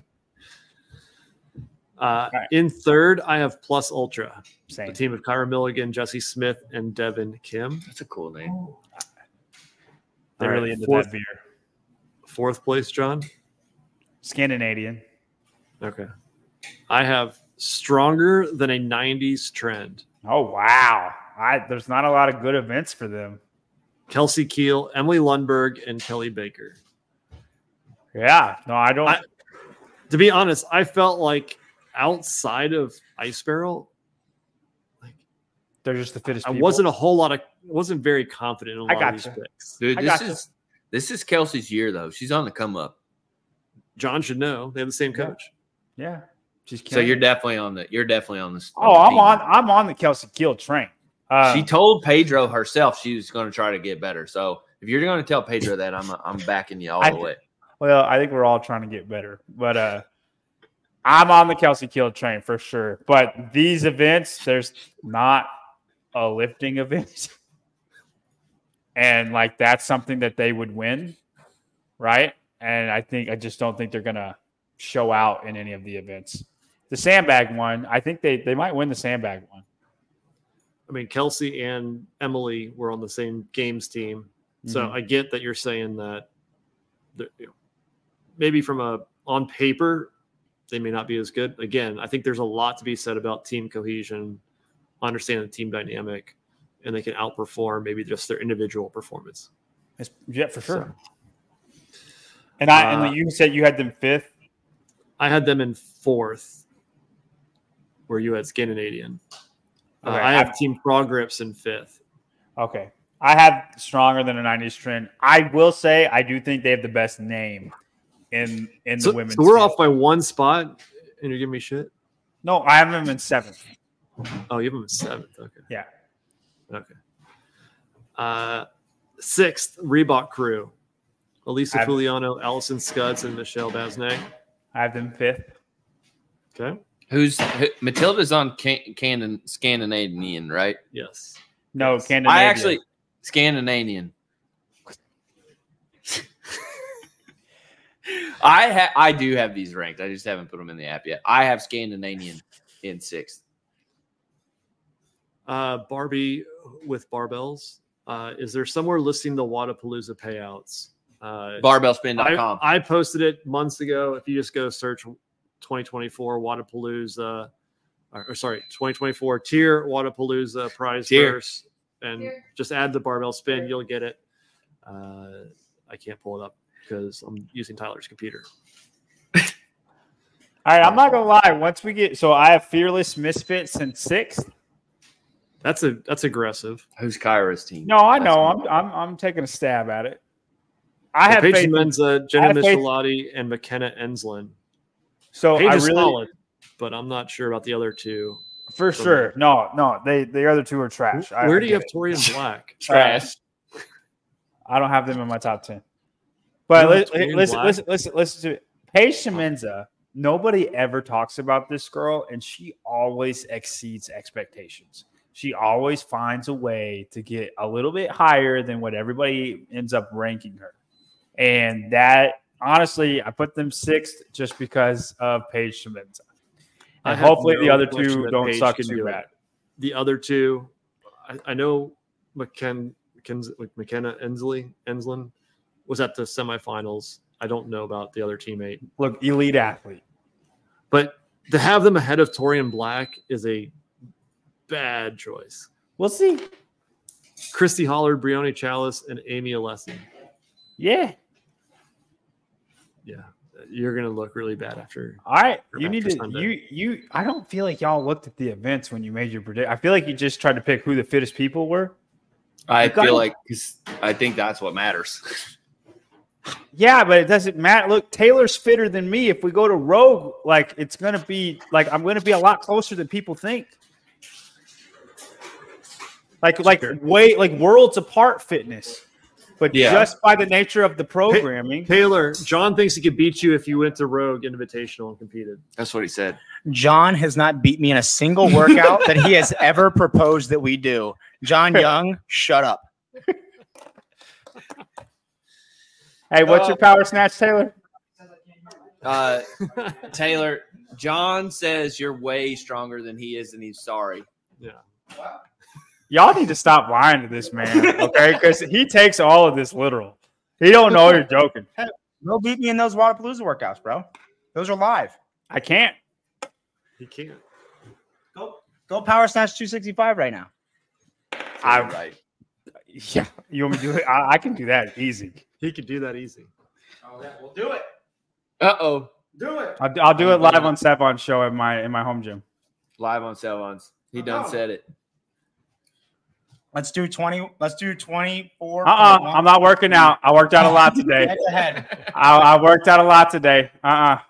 in third, I have Plus Ultra. Same. The team of Kyra Milligan, Jesse Smith, and Devin Kim. That's a cool name. They're really into that beer. Fourth place, John? Scandinavian. Okay. I have Stronger Than a 90s Trend. Oh, wow. There's not a lot of good events for them. Kelsey Keel, Emily Lundberg, and Kelly Baker. Yeah. No, I don't. To be honest, I felt like outside of Ice Barrel, they're just the fittest. I people. wasn't very confident in a lot of these picks. Dude, this is Kelsey's year though. She's on the come up. John should know. They have the same coach. Yeah. So you're definitely on the. You're definitely on this. Oh, I'm on the Kelsey Keel train. She told Pedro herself she was going to try to get better. So if you're going to tell Pedro that, I'm backing you all the way. Well, I think we're all trying to get better, but I'm on the Kelsey Keel train for sure. But these events, there's not a lifting event. And that's something that they would win, right? And I just don't think they're going to show out in any of the events. The sandbag one, I think they might win the sandbag one. I mean, Kelsey and Emily were on the same games team. So I get that you're saying that maybe on paper, they may not be as good. Again, I think there's a lot to be said about team cohesion, understanding the team dynamic. and they can outperform maybe just their individual performance. Yeah, for sure. So, And you said you had them 5th. I had them in 4th, where you had Scandinavian. Okay, I have Team Frog Grips in 5th. Okay. I have stronger than a 90s trend. I will say I do think they have the best name in the women's. So we're team. off by 1 spot, and you're giving me shit? No, I have them in 7th. Oh, you have them in 7th. Okay. Yeah. Okay. 6th, Reebok Crew. Elisa Fuliano, Allison Scudds, and Michelle Basnay. I have them 5th. Okay. Matilda's on Scandinavian, right? Yes. No, Yes. Scandinavia. I actually Scandinavian. I do have these ranked. I just haven't put them in the app yet. I have Scandinavian in 6th. Barbie with barbells. Is there somewhere listing the Wodapalooza payouts? Barbellspin.com. I posted it months ago. If you just go search 2024 Wodapalooza, 2024 tier Wodapalooza prize purse, and just add the barbell spin, you'll get it. I can't pull it up because I'm using Tyler's computer. All right, I'm not gonna lie. Once we get I have Fearless Misfits in 6th. That's aggressive. Who's Kyra's team? No, I know. I'm taking a stab at it. I have Paige faith. Menza, Jenna Michelati, and McKenna Enslin. So Paige I is really, solid, but I'm not sure about the other two. for sure. No, the other two are trash. Where do you have Torian Black? Trash. I don't have them in my top 10. But You don't have listen to it. Paige Shemenza, nobody ever talks about this girl, and she always exceeds expectations. She always finds a way to get a little bit higher than what everybody ends up ranking her. And that, honestly, I put them 6th just because of Paige Shemenza. And hopefully the other two don't suck too bad. The other two, I know McKenna Enslin was at the semifinals. I don't know about the other teammate. Look, elite athlete. But to have them ahead of Torian Black is a bad choice. We'll see. Christy Hollard, Brioni Chalice, and Amy Alessi. Yeah. Yeah. You're going to look really bad after. All right. You after need to Sunday. I don't feel like y'all looked at the events when you made your prediction. I feel like you just tried to pick who the fittest people were. I feel like I think that's what matters. Yeah, but it doesn't matter. Look, Taylor's fitter than me. If we go to Rogue, like it's gonna be like I'm gonna be a lot closer than people think. Like worlds apart fitness. But just by the nature of the programming. Taylor, John thinks he could beat you if you went to Rogue Invitational and competed. That's what he said. John has not beat me in a single workout that he has ever proposed that we do. John Young, shut up. Hey, what's your power snatch, Taylor? Taylor, John says you're way stronger than he is, and he's sorry. Yeah. Y'all need to stop lying to this man, okay? Because he takes all of this literal. He don't know you're joking. He'll beat me in those Wodapalooza workouts, bro. Those are live. I can't. He can't. Go power snatch 265 right now. Right. Yeah. You want me to do it? I can do that easy. He could do that easy. Oh, yeah, we'll do it. Uh-oh. Do it. I'll do it live on Savon's show in my home gym. Live on Savon's. He done said it. Let's do 20. Let's do 24. I'm not working out. I worked out a lot today. Head to head. I worked out a lot today. I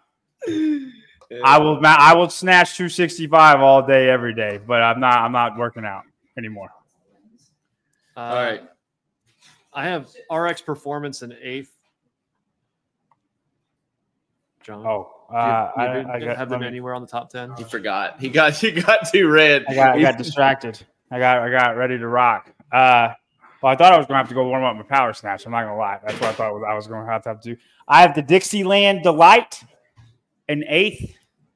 will snatch 265 all day, every day, but I'm not working out anymore. All right. I have RX Performance in 8th. John. I have them anywhere on the top 10. He forgot. He got too red. I got distracted. I got ready to rock. Well, I thought I was going to have to go warm up my power snatch. I'm not going to lie. That's what I thought I was going to have to do. I have the Dixieland Delight in 8th.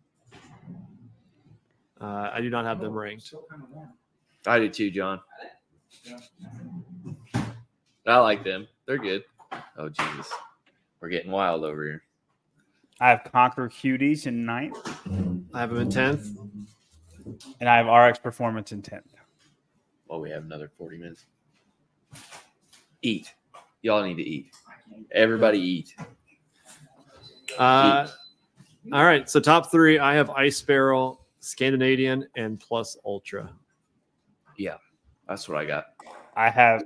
I do not have them ranked. I do too, John. I like them. They're good. Oh, Jesus. We're getting wild over here. I have Conquer Cuties in 9th. I have them in 10th. And I have RX Performance in 10th. Oh, we have another 40 minutes. Eat. Y'all need to eat. Everybody eat. All right. So top 3, I have Ice Barrel, Scandinavian, and Plus Ultra. Yeah, that's what I got. I have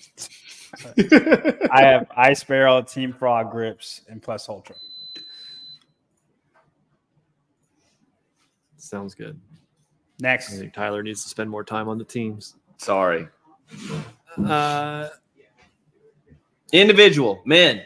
Ice Barrel, Team Frog grips, and Plus Ultra. Sounds good. I Next, think Tyler needs to spend more time on the teams. Sorry. Individual men.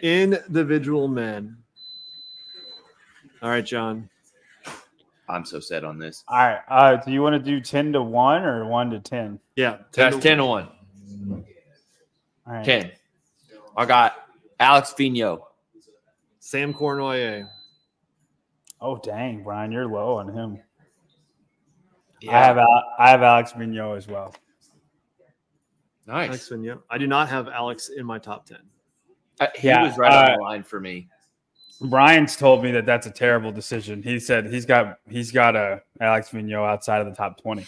All right, John. I'm so set on this. all right. Do you want to do 10 to 1 or 1 to 10? Yeah. That's 10 to 1. All right. 10. I got Alex Vigneault. Sam Cournoyer. Oh dang, Brian, you're low on him. Yeah. I have Alex Vigneault as well. Nice. Alex Vigneault. I do not have Alex in my top 10. He was right on the line for me. Brian's told me that that's a terrible decision. He said he's got a Alex Vigneault outside of the top 20.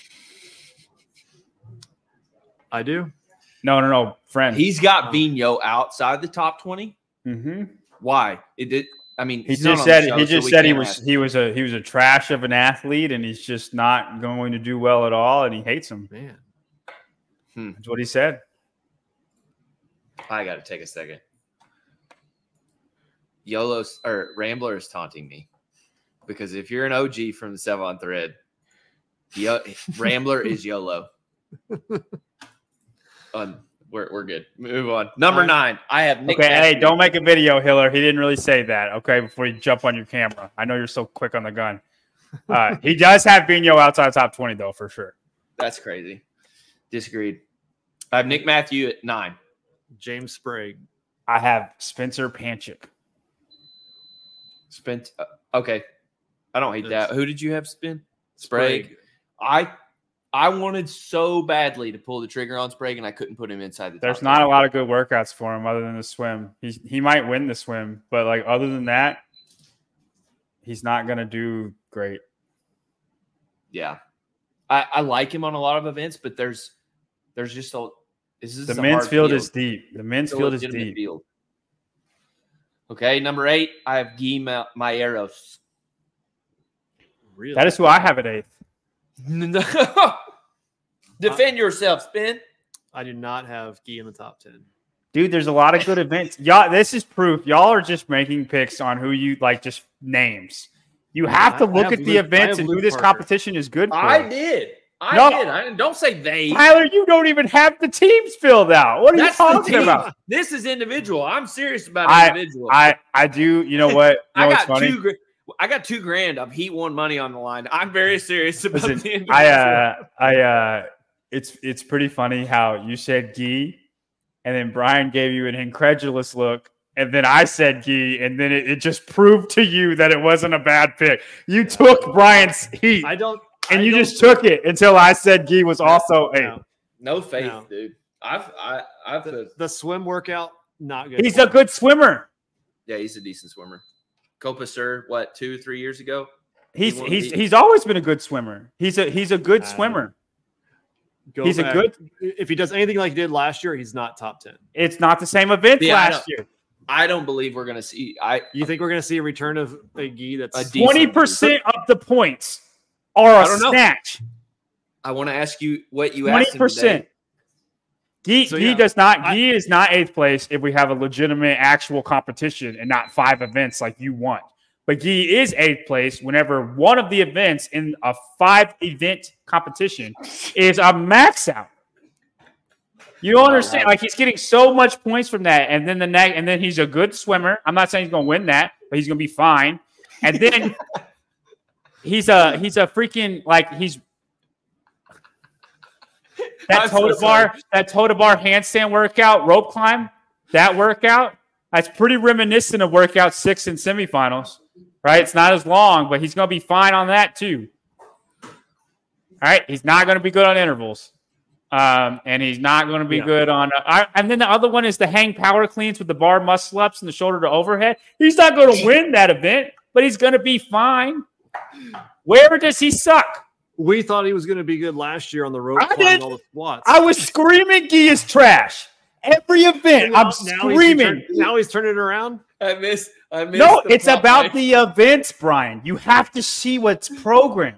I do. No, friend. He's got Vigneault outside the top 20. Mm-hmm. Why? It did. I mean, He just said he was a trash of an athlete, and he's just not going to do well at all, and he hates him. Man. That's what he said. I got to take a second. Rambler is taunting me because if you're an OG from the 7 on Thread, Rambler is YOLO. We're good. Move on. Number 9. I have Nick. Okay, hey, don't make a video, Hiller. He didn't really say that. Okay, before you jump on your camera, I know you're so quick on the gun. He does have Vigneault outside top 20 though, for sure. That's crazy. Disagreed. I have Nick Matthew at 9. James Sprague. I have Spencer Panchik. Okay. I don't hate that. Who did you have spin? Sprague. I wanted so badly to pull the trigger on Sprague, and I couldn't put him inside the There's top not 10. a lot of good workouts for him other than the swim. He might win the swim, but like other than that, he's not going to do great. Yeah. I like him on a lot of events, but there's just a the men's field is deep. The men's field is deep. Field. Okay, number 8, I have Guy Maieros. Really? That is who I have at 8th. Defend yourself, Spin. I do not have Guy in the top 10. Dude, there's a lot of good events. Y'all, this is proof. Y'all are just making picks on who you like, just names. You have to look at the events and who this competition is good for. I did. Don't say they. Tyler, you don't even have the teams filled out. What are you talking about? This is individual. I'm serious about individual. I do. You know what? I got $2,000. I got $2,000 of Heat 1 money on the line. I'm very serious about the individual. It's pretty funny how you said Guy, and then Brian gave you an incredulous look, and then I said Guy, and then it just proved to you that it wasn't a bad pick. You took Brian's Heat. You just took it until I said Guy was also 8. No faith, dude. The swim workout, not good. He's a good swimmer. Yeah, he's a decent swimmer. Copa Sur, 2-3 years ago? He's always been a good swimmer. He's a good swimmer. If he does anything like he did last year, he's not top 10. It's not the same event last year. I don't believe we're going to see. You think we're going to see a return of a Guy that's 20% of the points are a snatch? I want to ask you what you asked him 20%. Guy is not 8th place if we have a legitimate actual competition and not 5 events like you want. But Guy is 8th place whenever one of the events in a 5-event competition is a max out. You don't understand. Like, he's getting so much points from that, and then he's a good swimmer. I'm not saying he's going to win that, but he's going to be fine. And then he's a freaking that totem bar handstand workout, rope climb, that workout, that's pretty reminiscent of workout 6 in semifinals, right? It's not as long, but he's going to be fine on that too. All right. He's not going to be good on intervals. And he's not going to be good on, and then the other one is the hang power cleans with the bar muscle ups and the shoulder to overhead. He's not going to win that event, but he's going to be fine. Where does he suck? We thought he was going to be good last year on the rope, I climbing did. all the squats. I was screaming, "Gee is trash." Every event, I'm screaming. Now he's turning it around. I missed. No, it's about the events, Brian. You have to see what's programmed.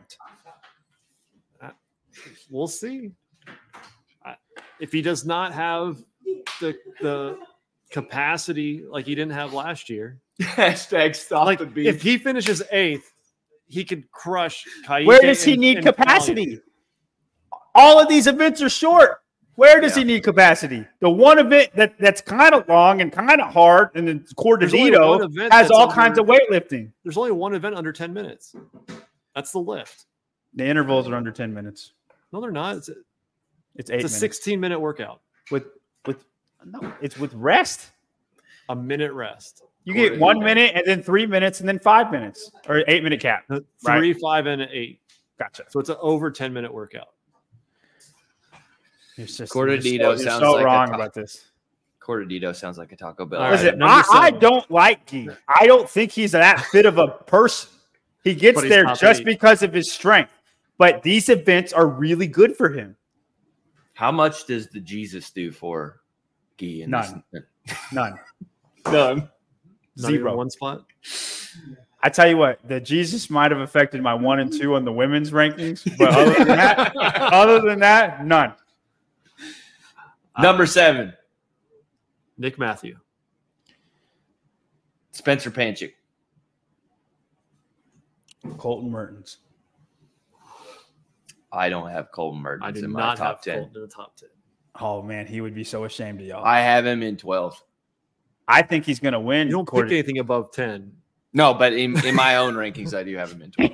We'll see. If he does not have the capacity like he didn't have last year, Hashtag stop like the beat. if he finishes 8th, he could crush Kaike. Where does he need capacity? All of these events are short. Where does he need capacity? The one event that's kind of long and kind of hard, and then Cordadito has all kinds of weightlifting. There's only one event under 10 minutes. That's the lift. The intervals are under 10 minutes. No, they're not. It's 8 It's minutes. a 16-minute workout It's with rest. a minute rest. You get 1 minute and then 3 minutes and then 5 minutes or 8-minute cap. 3, 5, and 8. Gotcha. So it's an over 10-minute workout. Cordadito sounds so like wrong about this. Cordadito sounds like a Taco Bell. All Listen, right, I don't like Gee. I don't think he's that fit of a person. He gets But he's there top just 8. because of his strength. But these events are really good for him. How much does the Jesus do for Gee? None. None. None. Not even 0. one spot. I tell you what, the Jesus might have affected my 1 and 2 on the women's rankings, but other than that, none. Number 7, Nick Matthew. Spencer Panchik. Colton Mertens. I don't have Colton Mertens I do in my not top have 10. Colton in the top 10. Oh man, he would be so ashamed of y'all. I have him in 12. I think he's going to win. You don't pick anything above 10. No, but in my own rankings, I do have him in 12.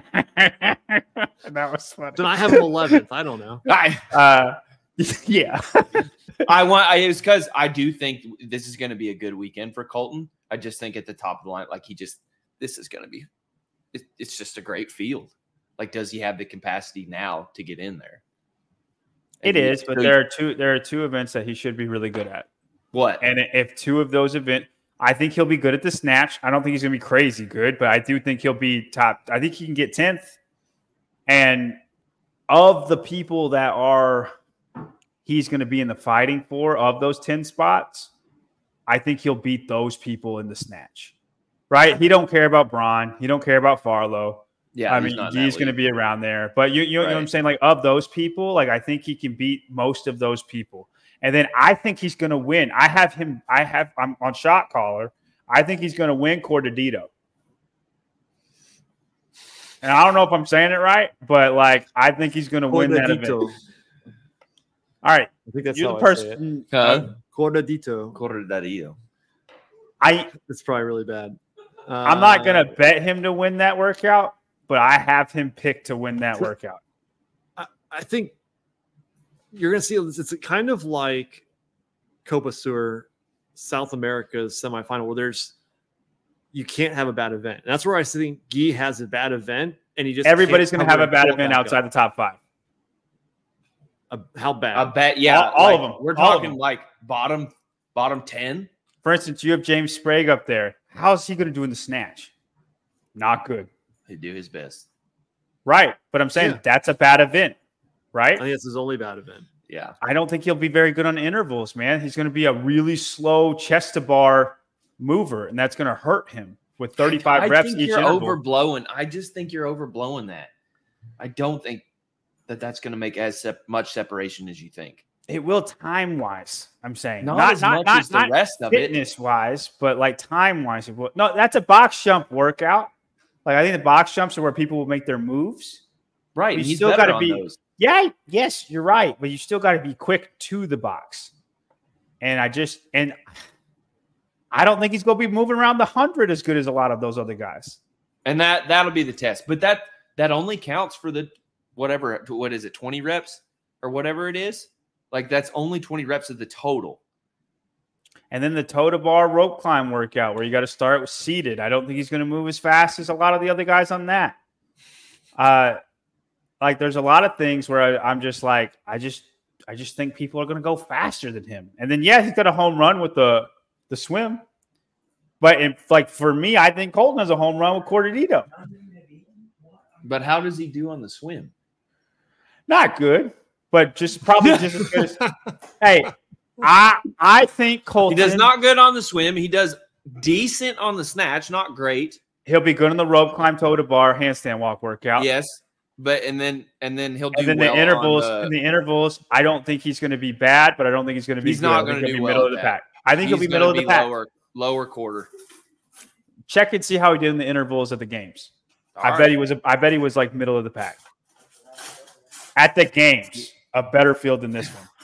That was funny. Then I have him 11th. I don't know. Yeah. It was because I do think this is going to be a good weekend for Colton. I just think at the top of the line, like this is going to be, it's just a great field. Like, does he have the capacity now to get in there? It is, but there are two events that he should be really good at. What? And if 2 of those events, I think he'll be good at the snatch. I don't think he's going to be crazy good, but I do think he'll be top. I think he can get 10th. And of the people that he's going to be in the fighting for, of those 10 spots, I think he'll beat those people in the snatch. Right? He don't care about Braun. He don't care about Farlow. Yeah, I mean, he's going to be around there. But you know what I'm saying? Like, of those people, like, I think he can beat most of those people. And then I think he's going to win. I'm on Shot Caller. I think he's going to win Cordadito. And I don't know if I'm saying it right, but, like, I think he's going to win that event. All right. I think that's You're how the I say it. person. Cordadito. It's probably really bad. I'm not going to bet him to win that workout, but I have him picked to win that workout. I think you're going to see it's kind of like Copa Sur, South America's semifinal, where you can't have a bad event. And that's where I think Guy has a bad event, and he just everybody's going to have a bad event outside the top 5. How bad? I bet, yeah, all of them. We're talking like bottom 10. For instance, you have James Sprague up there. How's he going to do in the snatch? Not good. He'd do his best. Right. But I'm saying that's a bad event, right? I think it's his only bad event. Yeah. I don't think he'll be very good on intervals, man. He's going to be a really slow chest to bar mover, and that's going to hurt him with 35 reps each interval. I just think you're overblowing that. I don't think that's going to make as much separation as you think. It will time-wise, I'm saying. Not as much as the rest of it. Fitness-wise, but like time-wise. No, that's a box jump workout. Like, I think the box jumps are where people will make their moves. Right. You He's still got to be those. Yeah, yes, you're right. But you still got to be quick to the box. And I don't think he's going to be moving around the 100 as good as a lot of those other guys. And that'll be the test. But that only counts for the whatever, what is it, 20 reps or whatever it is? Like, that's only 20 reps of the total. And then the toe to bar rope climb workout where you got to start with seated. I don't think he's going to move as fast as a lot of the other guys on that. Like, there's a lot of things where I'm just like, I just think people are going to go faster than him. And then, he's got a home run with the swim. But for me, I think Colton has a home run with Cordadito. But how does he do on the swim? Not good, but probably just as good as. Hey, I think Colton. He does not good on the swim. He does decent on the snatch, not great. He'll be good on the rope, climb toe to bar, handstand walk workout. Yes, but and then he'll do. And then well the intervals. on In the intervals, I don't think he's going to be bad, but I don't think he's going to be. He's not going to be do middle well of the at pack. I think he'll be middle of the pack. Lower quarter. Check and see how he did in the intervals at the games. All I right. bet he was like middle of the pack at the games. A better field than this one.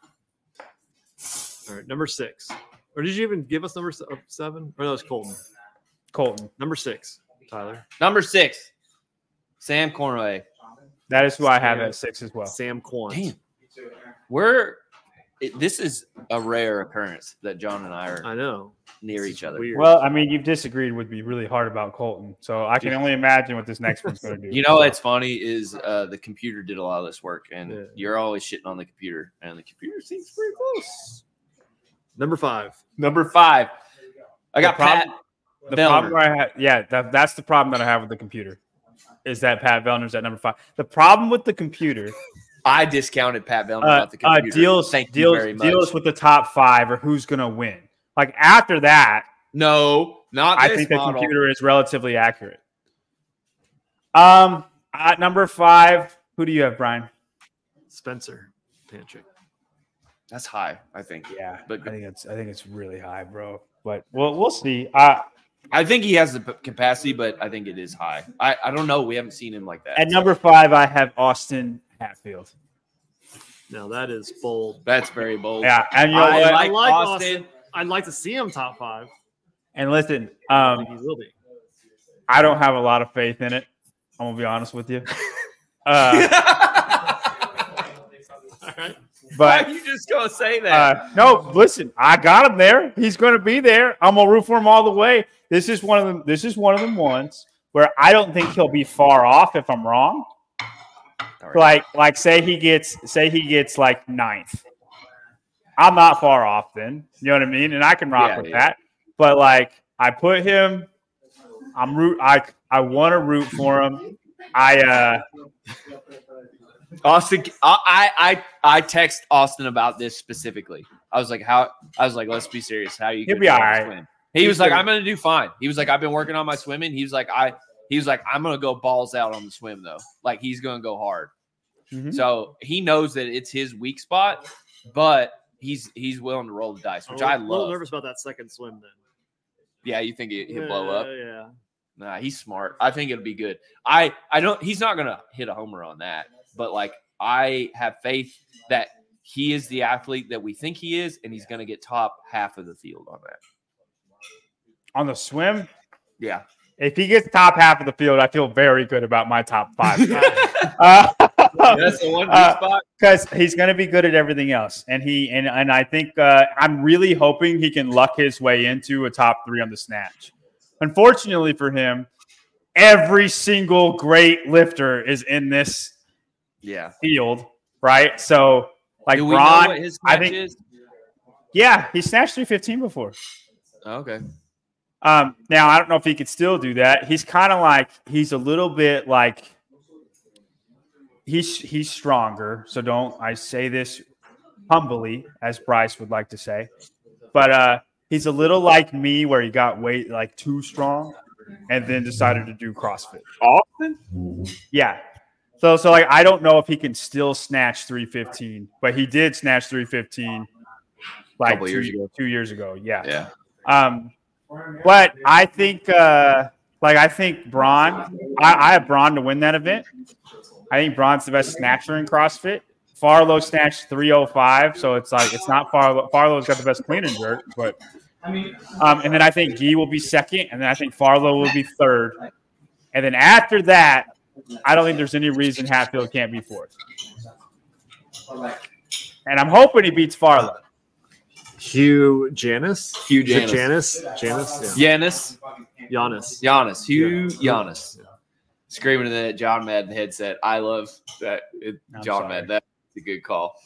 All right, number 6. Or did you even give us number 7? Or that was Colton. Colton. Number 6, Tyler. Number 6, Sam Cornway. That is who I have at 6 as well. Sam Quant. Damn. This is a rare occurrence that John and I are I know. near each other. Weird. Well, I mean, you've disagreed with me really hard about Colton, so I can only imagine what this next one's going to do. You know what's funny is the computer did a lot of this work, and Yeah. you're always shitting on the computer, and the computer seems pretty close. Number 5. Number 5, I got Pat. The Vellner. problem I have, that's the problem that I have with the computer, is that Pat Vellner's at number 5. The problem with the computer, I discounted Pat Vellner about the computer. deals Thank you very much. deals with the top 5 or who's going to win. Like after that, No, not I this think the model. computer is relatively accurate. At number 5, who do you have, Brian? Spencer Panchik. That's high, I think. Yeah, But- I think it's really high, bro. But we'll see. I think he has the capacity, but I think it is high. I don't know. We haven't seen him like that. At number 5, I have Austin Hatfield. Now that is bold. That's very bold. Yeah, and you know I what? like I like Austin. I'd like to see him top 5. And listen, I think he will be. I don't have a lot of faith in it. I'm gonna be honest with you. All right. Why But are you just gonna say that? no, listen, I got him there. He's going to be there. I'm gonna root for him all the way. This is one of them. This is one of them ones where I don't think he'll be far off if I'm wrong. Like say he gets like 9th. I'm not far off then. You know what I mean? And I can rock with that. But like I put him, I want to root for him. Austin, I text Austin about this specifically. I was like, let's be serious. How you? He'll be all right. Swim? He was like, I'm gonna do fine. He was like, I've been working on my swimming. He was like, I'm gonna go balls out on the swim though. Like he's gonna go hard. Mhm. So he knows that it's his weak spot, but he's willing to roll the dice, which I I'm a little love. nervous about that second swim then. Yeah, you think he'll blow up? Yeah. Nah, he's smart. I think it'll be good. He's not gonna hit a homer on that, but like I have faith that he is the athlete that we think he is, and he's gonna get top half of the field on that. On the swim, Yeah. if he gets top half of the field, I feel very good about my top 5. That's the one weak spot. Because he's going to be good at everything else, and I think I'm really hoping he can luck his way into a top 3 on the snatch. Unfortunately for him, every single great lifter is in this Yeah. field, right? So, like Do we know Braun, what his I match think, is? yeah, he snatched 315 before. Oh, okay. Now I don't know if he could still do that. He's kind of like he's a little bit like he's stronger. So don't I say this humbly, as Bryce would like to say, but he's a little like me, where he got weight like too strong, and then decided to do CrossFit. Austin? Yeah. So like I don't know if he can still snatch 315, but he did snatch 315 like Couple years ago. 2 years ago. Yeah. Yeah. But I think Braun, I have Braun to win that event. I think Braun's the best snatcher in CrossFit. Farlow snatched 305, so it's like it's not Farlow. Farlow's got the best clean and jerk, but and then I think Guy will be second, and then I think Farlow will be third, and then after that, I don't think there's any reason Hatfield can't be fourth. And I'm hoping he beats Farlow. Hugh Janis? Hugh Is it Janis. Janis? Yeah. Giannis. Giannis. Hugh Giannis. Screaming in the John Madden headset. I love that. John sorry. Madden. That's a good call.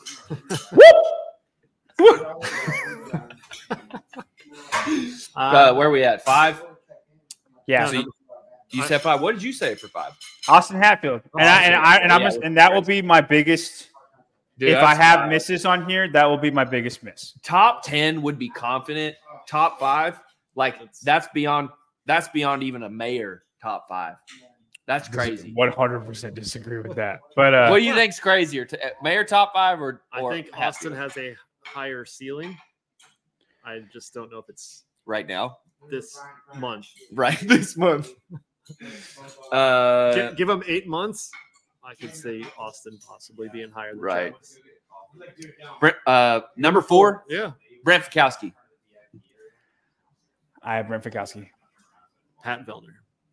Where are we at? 5? Yeah. So You said 5. What did you say for 5? Austin Hatfield, and that will be my biggest. Dude, if I that's have wild. misses on here, that will be my biggest miss. Top 10 would be confident. Top 5, like that's beyond even a mayor top 5. That's crazy. 100% disagree with that. But What do you think's crazier, mayor top 5 or I think Austin has a higher ceiling. I just don't know if it's right now? this month. Right this month. Give him 8 months. I could see Austin possibly being higher than Right. Travis. Number 4, Yeah. Brent Fikowski. I have Brent Fikowski. Pat Vellner.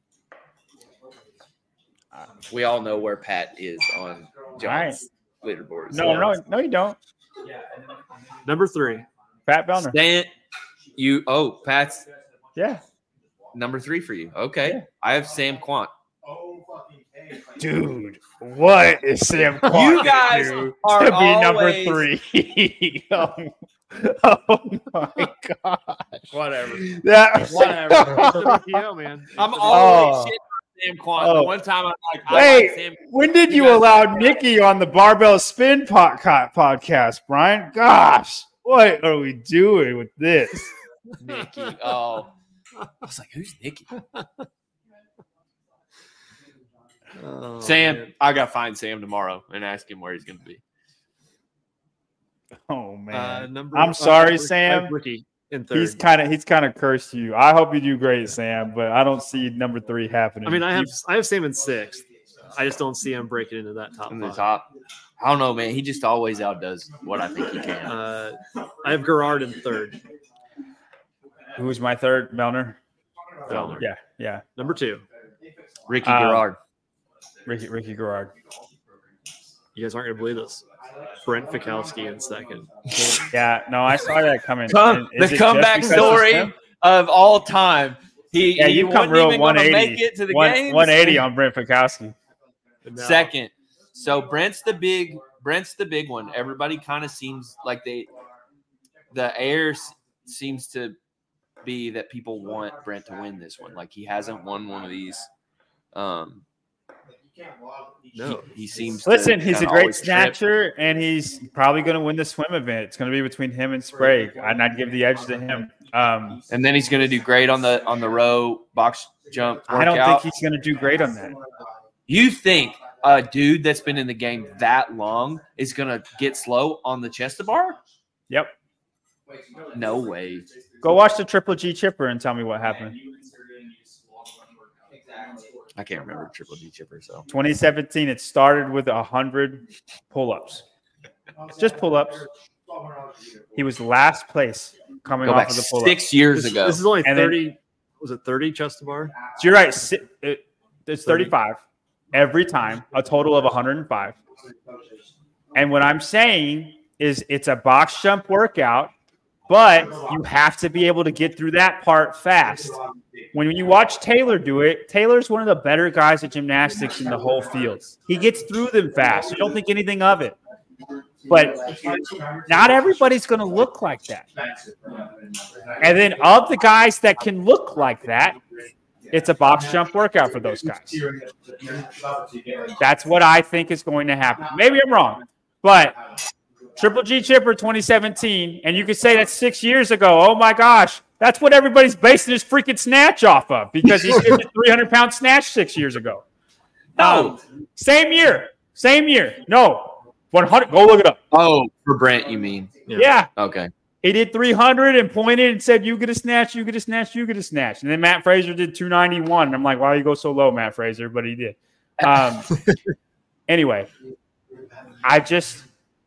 We all know where Pat is on John's leaderboard. No, you don't. Number 3. Pat Vellner. Pat's Yeah. number 3 for you. Okay. Yeah. I have Sam Quant. Dude, what is Sam Clark? You guys are to be number always- 3. oh my gosh. Whatever. That Whatever. Yeah, man. I'm always Oh. shitting on Sam Quant. Oh. The one time I'm like, I Wait, like Sam. when did You you guys- allow Nikki on the Barbell Spin podcast, Brian? Gosh, what are we doing with this? Nikki. Oh. I was like, who's Nikki? Oh, Sam. man. I got to find Sam tomorrow and ask him where he's going to be. Oh man, I'm I'm sorry, Sam. Ricky in third. he's kind of cursed you. I hope you do great, Sam, but I don't see number 3 happening. I mean, I have Sam in 6th. I just don't see him breaking into that top In the 5. top. I don't know, man. He just always outdoes what I think he can. I have Gerard in 3rd. Who's my 3rd? Melner. Vellner. Yeah. Number 2. Ricky Garrard. Ricky Garrard. You guys aren't going to believe this. Brent Fikowski in 2nd. Yeah, no, I saw that coming. The Is it comeback just because it's story him? of all time. Yeah, He you come wasn't real even gonna 180. make it to the game. 180 on Brent Fikowski. Second. So Brent's the big one. Everybody kind of seems like the air seems to be that people want Brent to win this one. Like he hasn't won one of these. No. He seems. Listen, to he's a kinda great always trip. snatcher, and he's probably going to win the swim event. It's going to be between him and Sprague, and I'd give the edge to him. And then he's going to do great on the row box jump workout. I don't think he's going to do great on that. You think a dude that's been in the game that long is going to get slow on the chest to bar? Yep. No way. Go watch the Triple G Chipper and tell me what happened. I can't remember Triple G Chipper. So 2017, it started with 100 pull-ups. Just pull-ups. He was last place coming go off back of the pull-ups. 6 years ago. This is only And then- 30. Was it 30 chest to bar? So you're right. It's 35 every time, a total of 105. And what I'm saying is it's a box jump workout, but you have to be able to get through that part fast. When you watch Taylor do it, Taylor's one of the better guys at gymnastics in the whole field. He gets through them fast. You don't think anything of it. But not everybody's going to look like that. And then of the guys that can look like that, it's a box jump workout for those guys. That's what I think is going to happen. Maybe I'm wrong, but Triple G Chipper 2017, and you could say that's 6 years ago. Oh my gosh, that's what everybody's basing his freaking snatch off of because he did a 300-pound snatch 6 years ago. No. Same year. No, 100. Go look it up. Oh, for Brent, you mean? Yeah. Okay. He did 300 and pointed and said, you get a snatch, you get a snatch, you get a snatch. And then Matt Fraser did 291. And I'm like, why you go so low, Matt Fraser? But he did. Anyway, I just,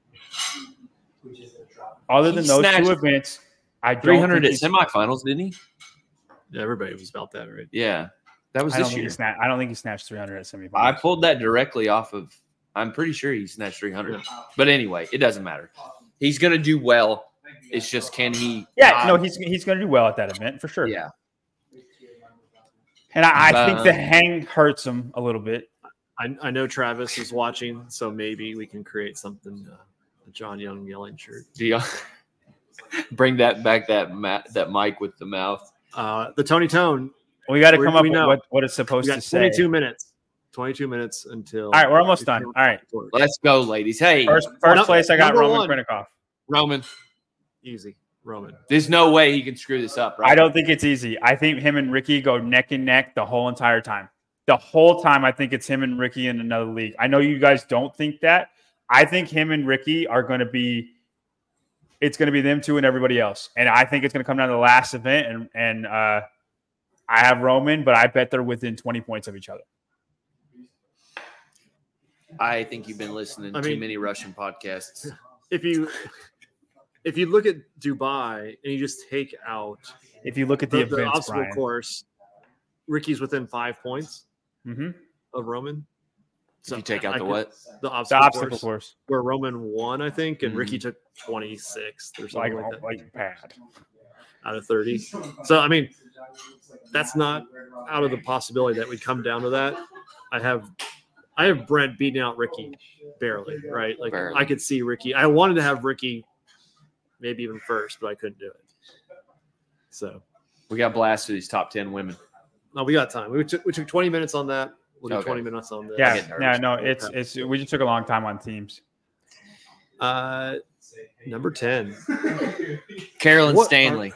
other than He those snatched two events, I don't 300 think at he's- semifinals, didn't he? Yeah, everybody was about that, right? Yeah. That was I don't this think year. I don't think he snatched 300 at semifinals. I pulled that directly off of, I'm pretty sure he snatched 300. But anyway, it doesn't matter. He's going to do well. It's just, can he? Yeah, no, he's going to do well at that event for sure. Yeah. And I think the hang hurts him a little bit. I know Travis is watching, so maybe we can create something. A John Young yelling shirt. Do you bring that back? That mic with the mouth. The Tony Tone We got to come up we with know. what it's supposed We to got say. 22 minutes. 22 minutes until. All right, we're almost done. All right. Let's go, ladies. Hey, First place, I got number Roman one. Krennikov. Roman. Easy. Roman. There's no way he can screw this up, right? I don't think it's easy. I think him and Ricky go neck and neck the whole entire time. The whole time, I think it's him and Ricky in another league. I know you guys don't think that. I think him and Ricky are going to be – it's going to be them two and everybody else. And I think it's going to come down to the last event. And I have Roman, but I bet they're within 20 points of each other. I think you've been listening to too many Russian podcasts. If you look at Dubai and you just take out If you look at the events, obstacle Brian. course, Ricky's within 5 points Mm-hmm. of Roman. If you take out the what? The The obstacle, obstacle course. where Roman won, I think, and Mhm. Ricky took 26th or something like that Like bad. out of 30. So I mean, that's not out of the possibility that we come down to that. I have Brent beating out Ricky barely, right? Like Barely. I could see Ricky. I wanted to have Ricky maybe even first, but I couldn't do it. So We got blasted these top 10 women. no, we got time. We took 20 minutes on that. We'll do Okay. 20 minutes on this. Yeah, get nervous. yeah, no, it's we just took a long time on teams. Number 10. Carolyn What Stanley.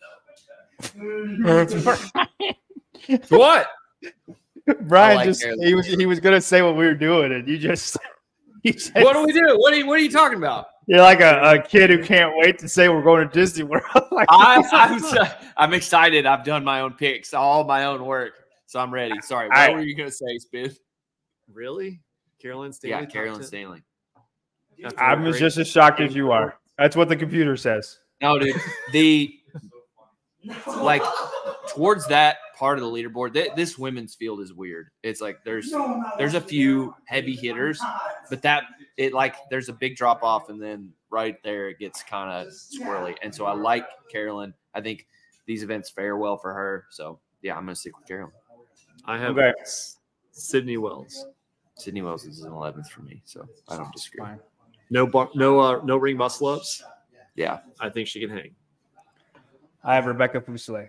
What? Brian like just Carolyn. he was gonna say what we were doing, and you just said, What do we do? What are you talking about? you're like a kid who can't wait to say we're going to Disney World. Like, I'm excited. I've done my own picks, all my own work, so I'm ready. Sorry, what right. were you gonna say, Spiff? Really? Carolyn Stanley? Yeah, top Carolyn 10? Stanley. After I'm a great- just as shocked as you are. That's what the computer says. No, dude. Like towards that part of the leaderboard, this women's field is weird. It's like there's a few heavy hitters, but there's a big drop off, and then right there it gets kind of squirrely. And so I like Carolyn. I think these events fare well for her. So yeah, I'm gonna stick with Carolyn. I have Okay. Sydney Wells. Sydney Wells is an 11th for me, so I don't disagree. Fine. No ring muscle ups. Yeah, I think she can hang. I have Rebecca Fuselier.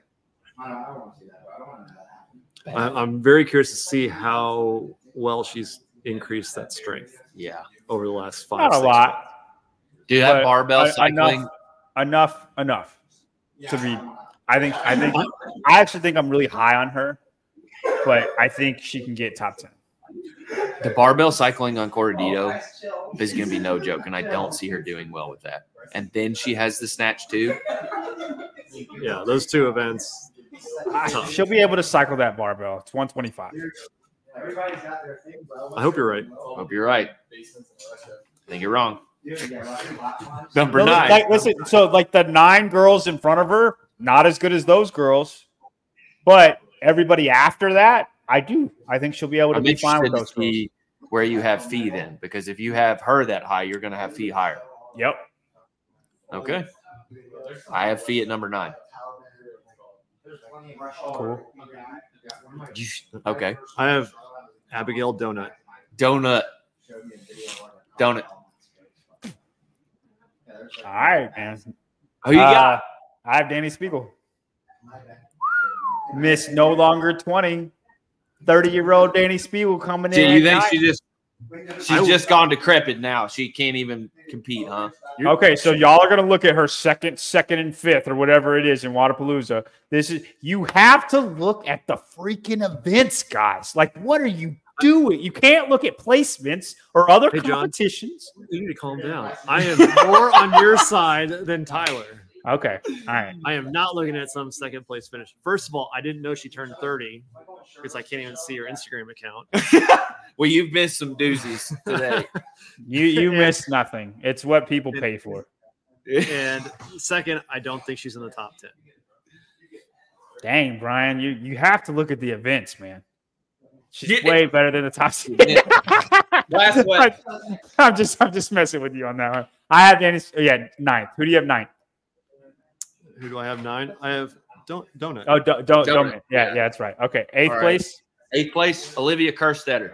I'm very curious to see how well she's increased that strength yeah, over the last 5 Not a 6 lot. dude. That But barbell cycling. Enough to be. I actually think I'm really high on her, but I think she can get top 10. The barbell cycling on Corradito is going to be no joke, and I don't see her doing well with that. And then she has the snatch too. Yeah, those two events. Tough. She'll be able to cycle that barbell. It's 125. I hope you're right. Hope you're right. I think you're wrong. Number No, 9. like, listen, so like the 9 girls in front of her, not as good as those girls, but everybody after that, I think she'll be able to I'm be fine with interested those to girls. see where you have Fee then, because if you have her that high, you're going to have Fee higher. Yep. Okay. I have Fee at number 9. Cool. Okay. I have Abigail Donut. Donut. All right, man. Who you got? I have Danny Spiegel. Miss no longer 20. 30-year-old Danny Spiegel coming in. Do you think at she's just gone decrepit now? She can't even compete, huh? Okay, so y'all are gonna look at her second, and fifth, or whatever it is in Wadapalooza. You have to look at the freaking events, guys. Like, what are you doing? You can't look at placements or other Hey, John. competitions. You need to calm down. I am more on your side than Tyler. Okay, all right. I am not looking at some second place finish. First of all, I didn't know she turned 30 because I can't even see her Instagram account. Well, you've missed some doozies today. You missed nothing. It's what people pay for. And second, I don't think she's in the top 10. Dang, Brian, you have to look at the events, man. She's Yeah. way better than the top 10. Last one. I'm just messing with you on that one. I have Danny. Yeah, 9th. Who do you have 9th? Who do I have 9? I have Donut. Oh, don't. Donut. Yeah, that's right. Okay, 8th All right. place. 8th place, Olivia Kerstetter.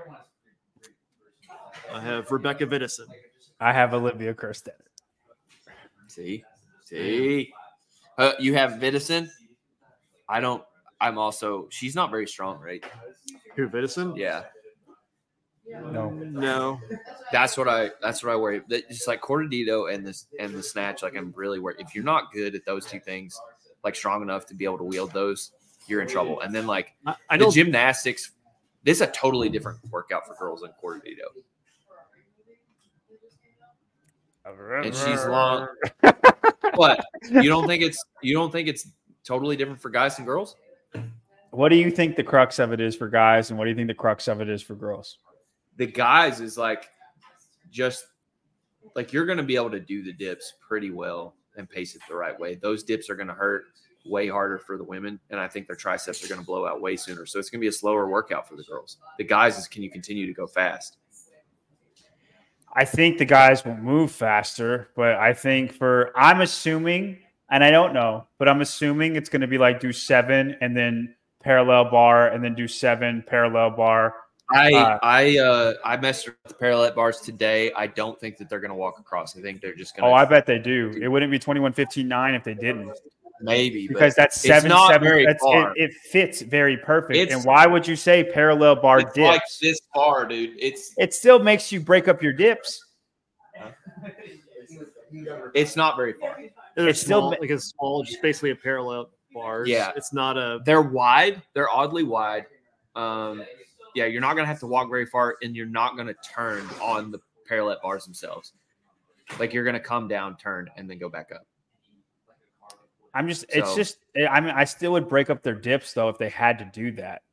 I have Rebecca Vidison. I have Olivia Kerstetter. See? You have Vidison. I she's not very strong, right? Who, Vidison? Yeah. No. That's what I worry. Just like Cortadito and the snatch, like I'm really worried. If you're not good at those two things, like strong enough to be able to wield those, you're in trouble. And then like I the know gymnastics, this is a totally different workout for girls than Cortadito. And she's long. What? You don't think it's totally different for guys and girls? What do you think the crux of it is for guys, and what do you think the crux of it is for girls? The guys is like just like you're going to be able to do the dips pretty well and pace it the right way. Those dips are going to hurt way harder for the women, and I think their triceps are going to blow out way sooner. So it's going to be a slower workout for the girls. The guys is, can you continue to go fast? I think the guys will move faster, but I think I'm assuming, and I don't know, but I'm assuming it's going to be like do 7 and then parallel bar and then do 7 parallel bar. I messed with the parallel bars today. I don't think that they're going to walk across. I think they're just going to. Oh, I bet they do. It wouldn't be 21:15.9 if they didn't. Maybe because that's 7 not 7. Very far. It fits very perfect. And why would you say parallel bar dips? Like this far, dude. It still makes you break up your dips. It's not very far. It's still like a small, just basically a parallel bars. Yeah, it's not a. They're wide. They're oddly wide. Yeah, you're not gonna have to walk very far, and you're not gonna turn on the parallel bars themselves. Like you're gonna come down, turn, and then go back up. I still would break up their dips though if they had to do that.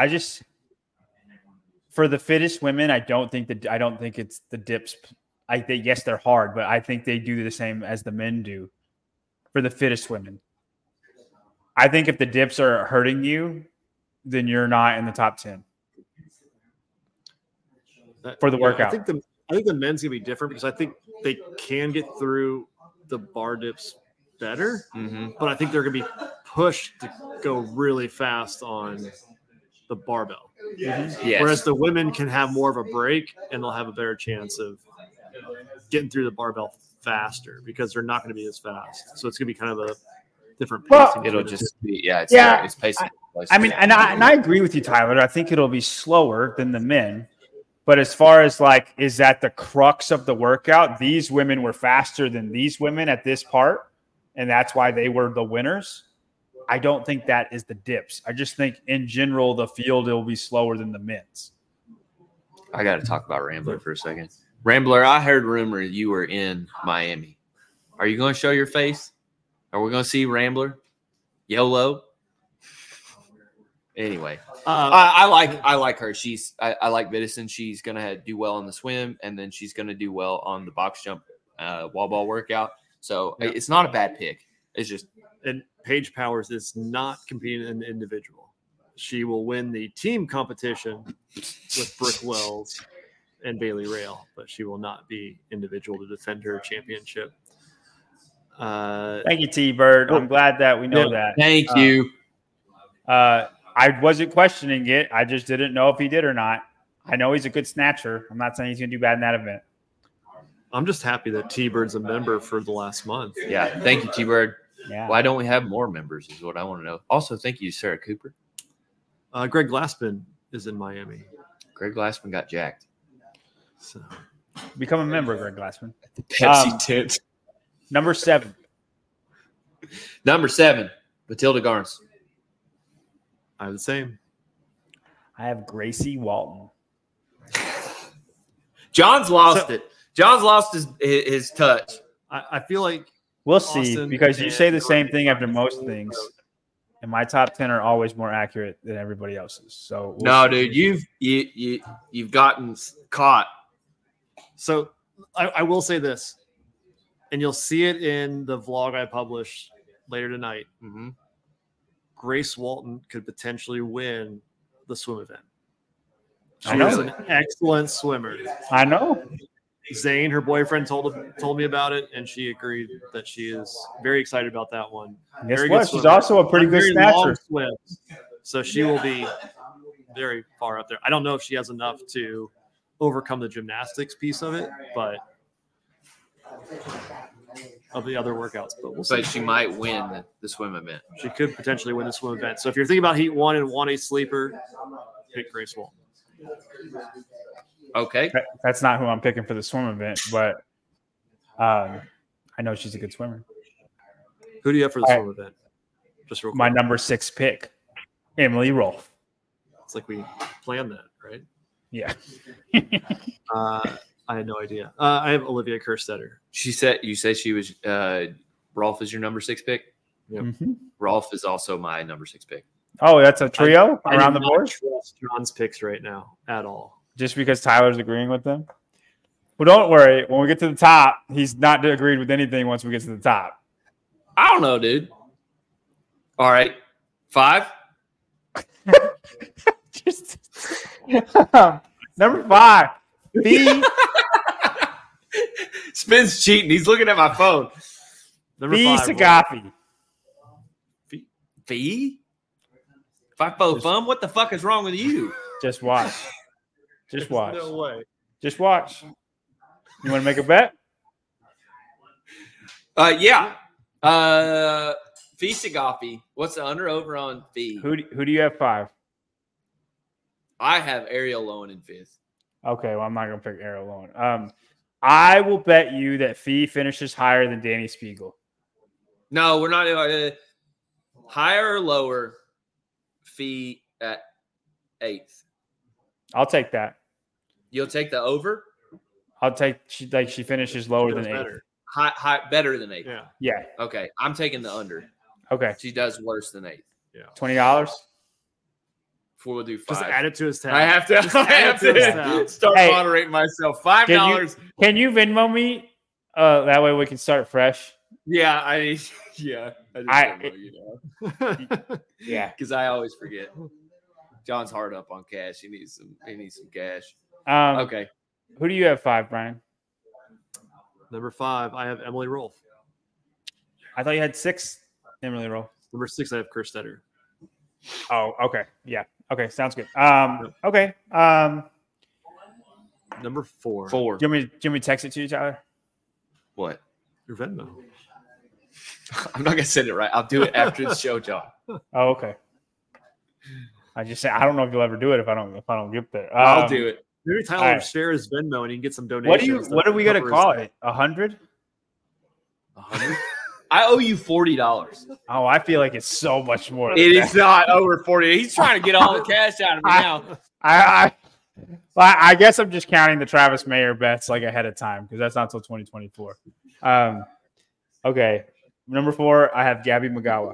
For the fittest women, I don't think it's the dips. Yes, they're hard, but I think they do the same as the men do for the fittest women. I think if the dips are hurting you, then you're not in the top 10 for the workout. I think the men's gonna be different because I think they can get through the bar dips better, but I think they're gonna be pushed to go really fast on the barbell. Yes. Whereas the women can have more of a break and they'll have a better chance of getting through the barbell faster because they're not going to be as fast. So it's going to be kind of a different pacing. It'll just be it's pacing. And I agree with you, Tyler. I think it'll be slower than the men. But as far as like, is that the crux of the workout? These women were faster than these women at this part, and that's why they were the winners. I don't think that is the dips. I just think in general, the field will be slower than the men's. I got to talk about Rambler for a second. Rambler, I heard rumor you were in Miami. Are you going to show your face? Are we going to see Rambler? YOLO? Anyway, I like her. I like Vidison. She's going to do well on the swim, and then she's going to do well on the box jump wall ball workout. So it's not a bad pick. It's just – and Paige Powers is not competing in the individual. She will win the team competition with Brooke Wells and Bailey Rail, but she will not be individual to defend her championship. Thank you, T-Bird. I'm glad that we know that. Thank you. I wasn't questioning it. I just didn't know if he did or not. I know he's a good snatcher. I'm not saying he's going to do bad in that event. I'm just happy that T-Bird's a member for the last month. Yeah, thank you, T-Bird. Yeah. Why don't we have more members is what I want to know. Also, thank you, Sarah Cooper. Greg Glassman is in Miami. Greg Glassman got jacked. So become a member, Greg Glassman. The Pepsi tent. Number 7. Number 7, Matilda Garns. I have the same. I have Gracie Walton. John's lost it. John's lost his touch. I feel like we'll see because you say the same thing after most things. And my top 10 are always more accurate than everybody else's. So dude, you've gotten caught. So I will say this, and you'll see it in the vlog I publish later tonight. Mm-hmm. Grace Walton could potentially win the swim event. She I know. is an excellent swimmer. I know. Zane, her boyfriend, told me about it, and she agreed that she is very excited about that one. Guess what? She's also a pretty good snatcher. So she will be very far up there. I don't know if she has enough to overcome the gymnastics piece of it, but of the other workouts, but we'll But see. she might win the swim event. She could potentially win the swim event. So if you're thinking about Heat 1 and want a sleeper, pick Grace Walton. Okay. That's not who I'm picking for the swim event, but I know she's a good swimmer. Who do you have for the swim event? Just real quick. My number 6 pick, Emily Rolfe. It's like we planned that, right? Yeah. I had no idea. I have Olivia Kerstetter. You said she was Rolfe is your number 6 pick? Yep. Mhm. Rolfe is also my number 6 pick. Oh, that's a trio I around do the not board? trust John's picks right now at all. Just because Tyler's agreeing with them? Well, don't worry. When we get to the top, he's not agreed with anything once we get to the top. I don't know, dude. All right. 5? Just number 5. B. Spin's cheating. He's looking at my phone. Number B. 5. Sagafi. Fee? 5 fun? What the fuck is wrong with you? Just watch. Just watch. No way. Just watch. You want to make a bet? Yeah. Fee Sagafi. What's the under over on Fee? Who do you have 5? I have Ariel Lowen in 5th. Okay, well, I'm not going to pick Ariel Lowen. I will bet you that Fee finishes higher than Danny Spiegel. No, we're not. Higher or lower? Fee at 8th. I'll take that. You'll take the over? I'll take she finishes lower than 8th. Better. High, better than 8th. Yeah. Yeah. Okay, I'm taking the under. Okay. She does worse than 8th. $20. We'll do 5. Just add it to his tab. I have to. I have add it to his to tab. start Hey, moderating myself. $5. Can you Venmo me? That way we can start fresh. Yeah, I just don't know, Yeah. because I always forget. John's hard up on cash. He needs some cash. Okay. Who do you have 5, Brian? Number 5, I have Emily Rolfe. I thought you had 6. Emily Rolfe. Number 6, I have Kerstetter. Oh, okay. Yeah. Okay. Sounds good. Yep. Okay. Number 4. 4. Do you want me to text it to you, Tyler? What? Your Venmo. I'm not gonna send it right. I'll do it after the show, John. Oh, okay. I just say I don't know if you'll ever do it if I don't get there. I'll do it. Maybe Tyler all will right. share his Venmo and he can get some donations. What are we gonna call it? 100? 100. I owe you $40. Oh, I feel like it's so much more. It is not over 40. He's trying to get all the cash out of me now. I guess I'm just counting the Travis Mayer bets like ahead of time because that's not until 2024. Okay. Number 4, I have Gabby Magawa.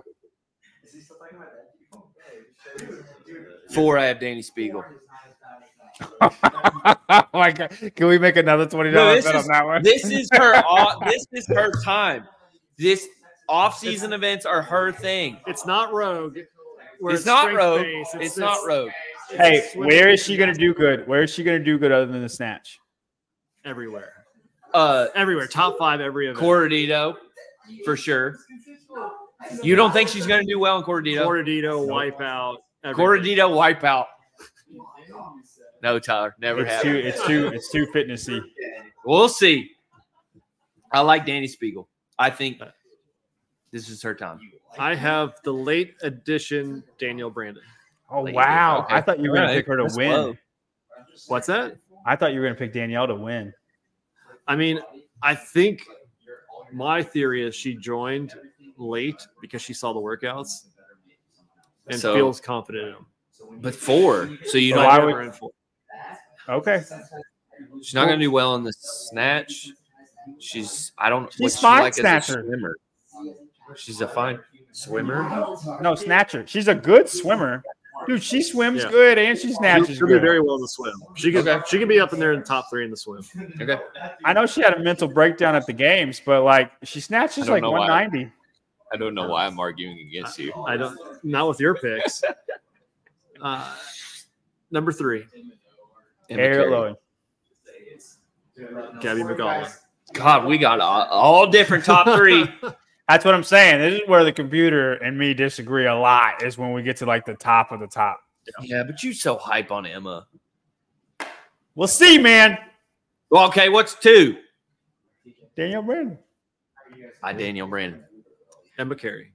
4, I have Danny Spiegel. Oh my God. Can we make another $20 bet on that one? This is her. This is her time. This off-season events are her thing. It's not Rogue. where It's not strength Rogue. based. It's not Rogue. Hey, where is she going to do good? Where is she going to do good other than the snatch? Everywhere. Uh, Everywhere. Top 5 every event. Corradito, for sure. You don't think she's going to do well in Corradito? Corradito, Wipeout. Corradito wipeout. No, Tyler, never happened. It's too fitnessy. We'll see. I like Danny Spiegel. I think this is her time. I have the late edition Danielle Brandon. Oh Like, wow! okay. I thought you were going to All pick her to That's win. low. What's that? I thought you were going to pick Danielle to win. I mean, I think my theory is she joined late because she saw the workouts and So- feels confident in them. But 4, so you So know why Might would- have her in 4. Okay, she's not going to do well in the snatch. I don't. She's what's she fine like as a snatcher. swimmer? She's a fine swimmer. no snatcher. She's a good swimmer, dude. She swims Yeah. good and she snatches She'll do good. very well in the swim. She can be up in there in the top 3 in the swim. Okay. I know she had a mental breakdown at the games, but like she snatches I don't like know why. 190. I don't know why I'm arguing against you. I don't. Not with your picks. Number 3, Ariel Lowen. Gabby Magala. God, we got all different top 3. That's what I'm saying. This is where the computer and me disagree a lot. Is when we get to like the top of the top. Yeah, but you so hype on Emma. We'll see, man. Well, okay, what's 2? Danielle Brandon. Danielle Brandon. Emma Carey.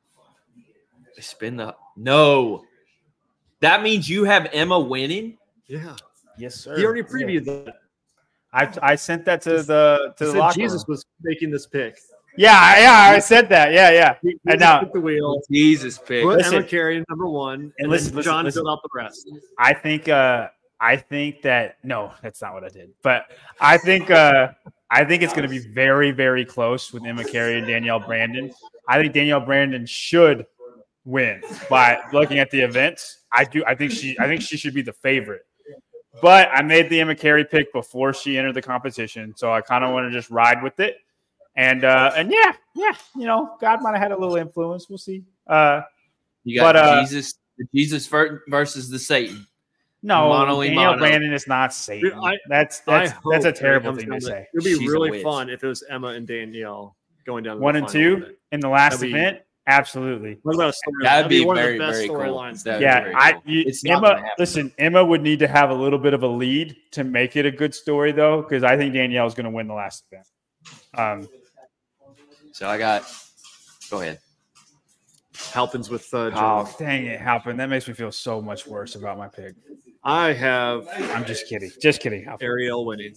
No. That means you have Emma winning? Yeah. Yes, sir. He already previewed that. I sent that to the He said locker Jesus room. was making this pick. Yeah, I said that. Yeah. He And now took the wheel. Jesus pick. Put Listen. Emma Carey number one, and listen, then John listen. filled out the rest. I think that no, that's not what I did. But I think it's going to be very, very close with Emma Carey and Danielle Brandon. I think Danielle Brandon should win by looking at the events. I think she should be the favorite. But I made the Emma Carey pick before she entered the competition, so I kind of want to just ride with it. And yeah, God might have had a little influence. We'll see. You got Jesus versus the Satan. No, Mono y Danielle mono. Brandon is not Satan. Dude, That's I a hope terrible it thing comes to down say. It would be She's a really witch. fun if it was Emma and Danielle going down to 1 the and final 2 of it. in the last That'd be- event, absolutely. What about a story? That'd be one very, of the best very cool. storylines. That'd be Yeah, very cool. It's not gonna Emma. happen. Listen, Emma would need to have a little bit of a lead to make it a good story, though, because I think Danielle is going to win the last event. So I got. Go ahead. Halpin's with Oh, Joe. dang it, Halpin. That makes me feel so much worse about my pick. I have I'm just kidding. Just kidding, Halpin. Ariel winning.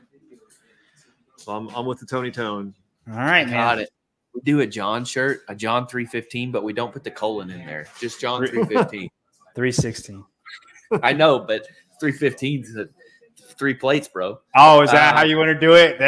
So I'm with the Tony Tone. All right, man. Got it. We do a John shirt, a John 315, but we don't put the colon in there. Just John 315. 316. I know, but 315 is 3 plates, bro. Oh, is that how you want to do it?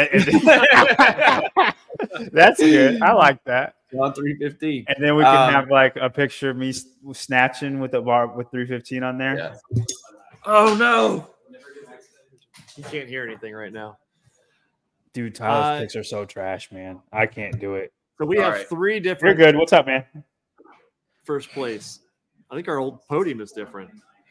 That's good. I like that. John 315. And then we can have like a picture of me snatching with a bar with 315 on there. Yeah. Oh no. You can't hear anything right now. Dude, Tyler's picks are so trash, man. I can't do it. So we All have right. 3 You're different good. What's up, man? first place. I think our old podium is different.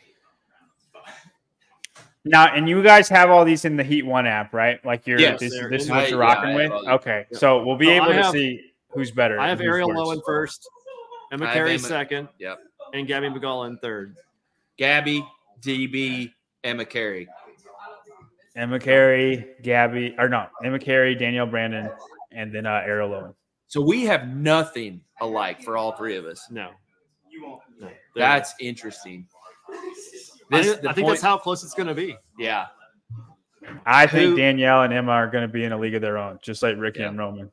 Now, and you guys have all these in the Heat One app, right? Like Yes, this they're is in- what you're I rocking have with. all these. Okay, Yep. so we'll be So able I to have- see who's better. I have and who's Ariel worse. Lowen first, Emma I have Carey Emma- second, Yep. and Gabby McGowan third. Gabby, DB, Emma Carey. Emma Carey, Emma Carey, Danielle Brandon, and then Ariel Lowen. So we have nothing alike for all 3 of us. No. No. That's interesting. I The think point- that's how close it's going to be. Yeah. I think Who- Danielle and Emma are going to be in a league of their own, just like Ricky Yeah. and Roman.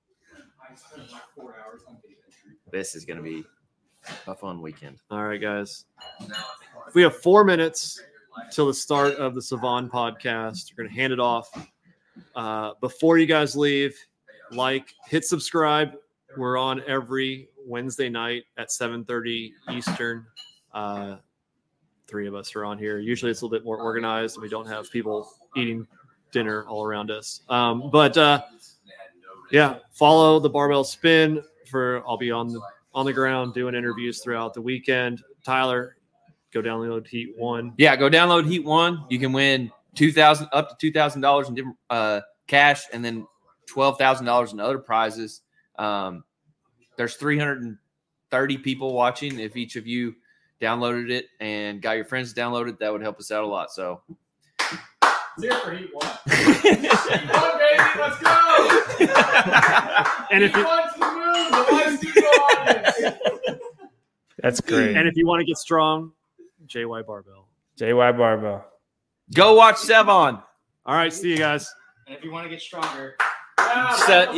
This is going to be a fun weekend. All right, guys. We have 4 minutes till the start of the Savon podcast. We're going to hand it off. Before you guys leave, hit subscribe. We're on every Wednesday night at 7:30 Eastern. 3 of us are on here. Usually it's a little bit more organized. We don't have people eating dinner all around us. Yeah, follow the Barbell Spin I'll be on the ground doing interviews throughout the weekend. Tyler, go download Heat One. Yeah, go download Heat One. You can win up to $2,000 in different cash, and then $12,000 in other prizes. There's 330 people watching. If each of you downloaded it and got your friends to download it, that would help us out a lot. So, Zero for Heat One. Heat One, baby, let's go! And if Heat you, One to the moon, the live studio audience. That's great. and if you want to get strong, JY Barbell. JY Barbell. go watch Sevon. All right, see you guys. And if you want to get stronger, Set,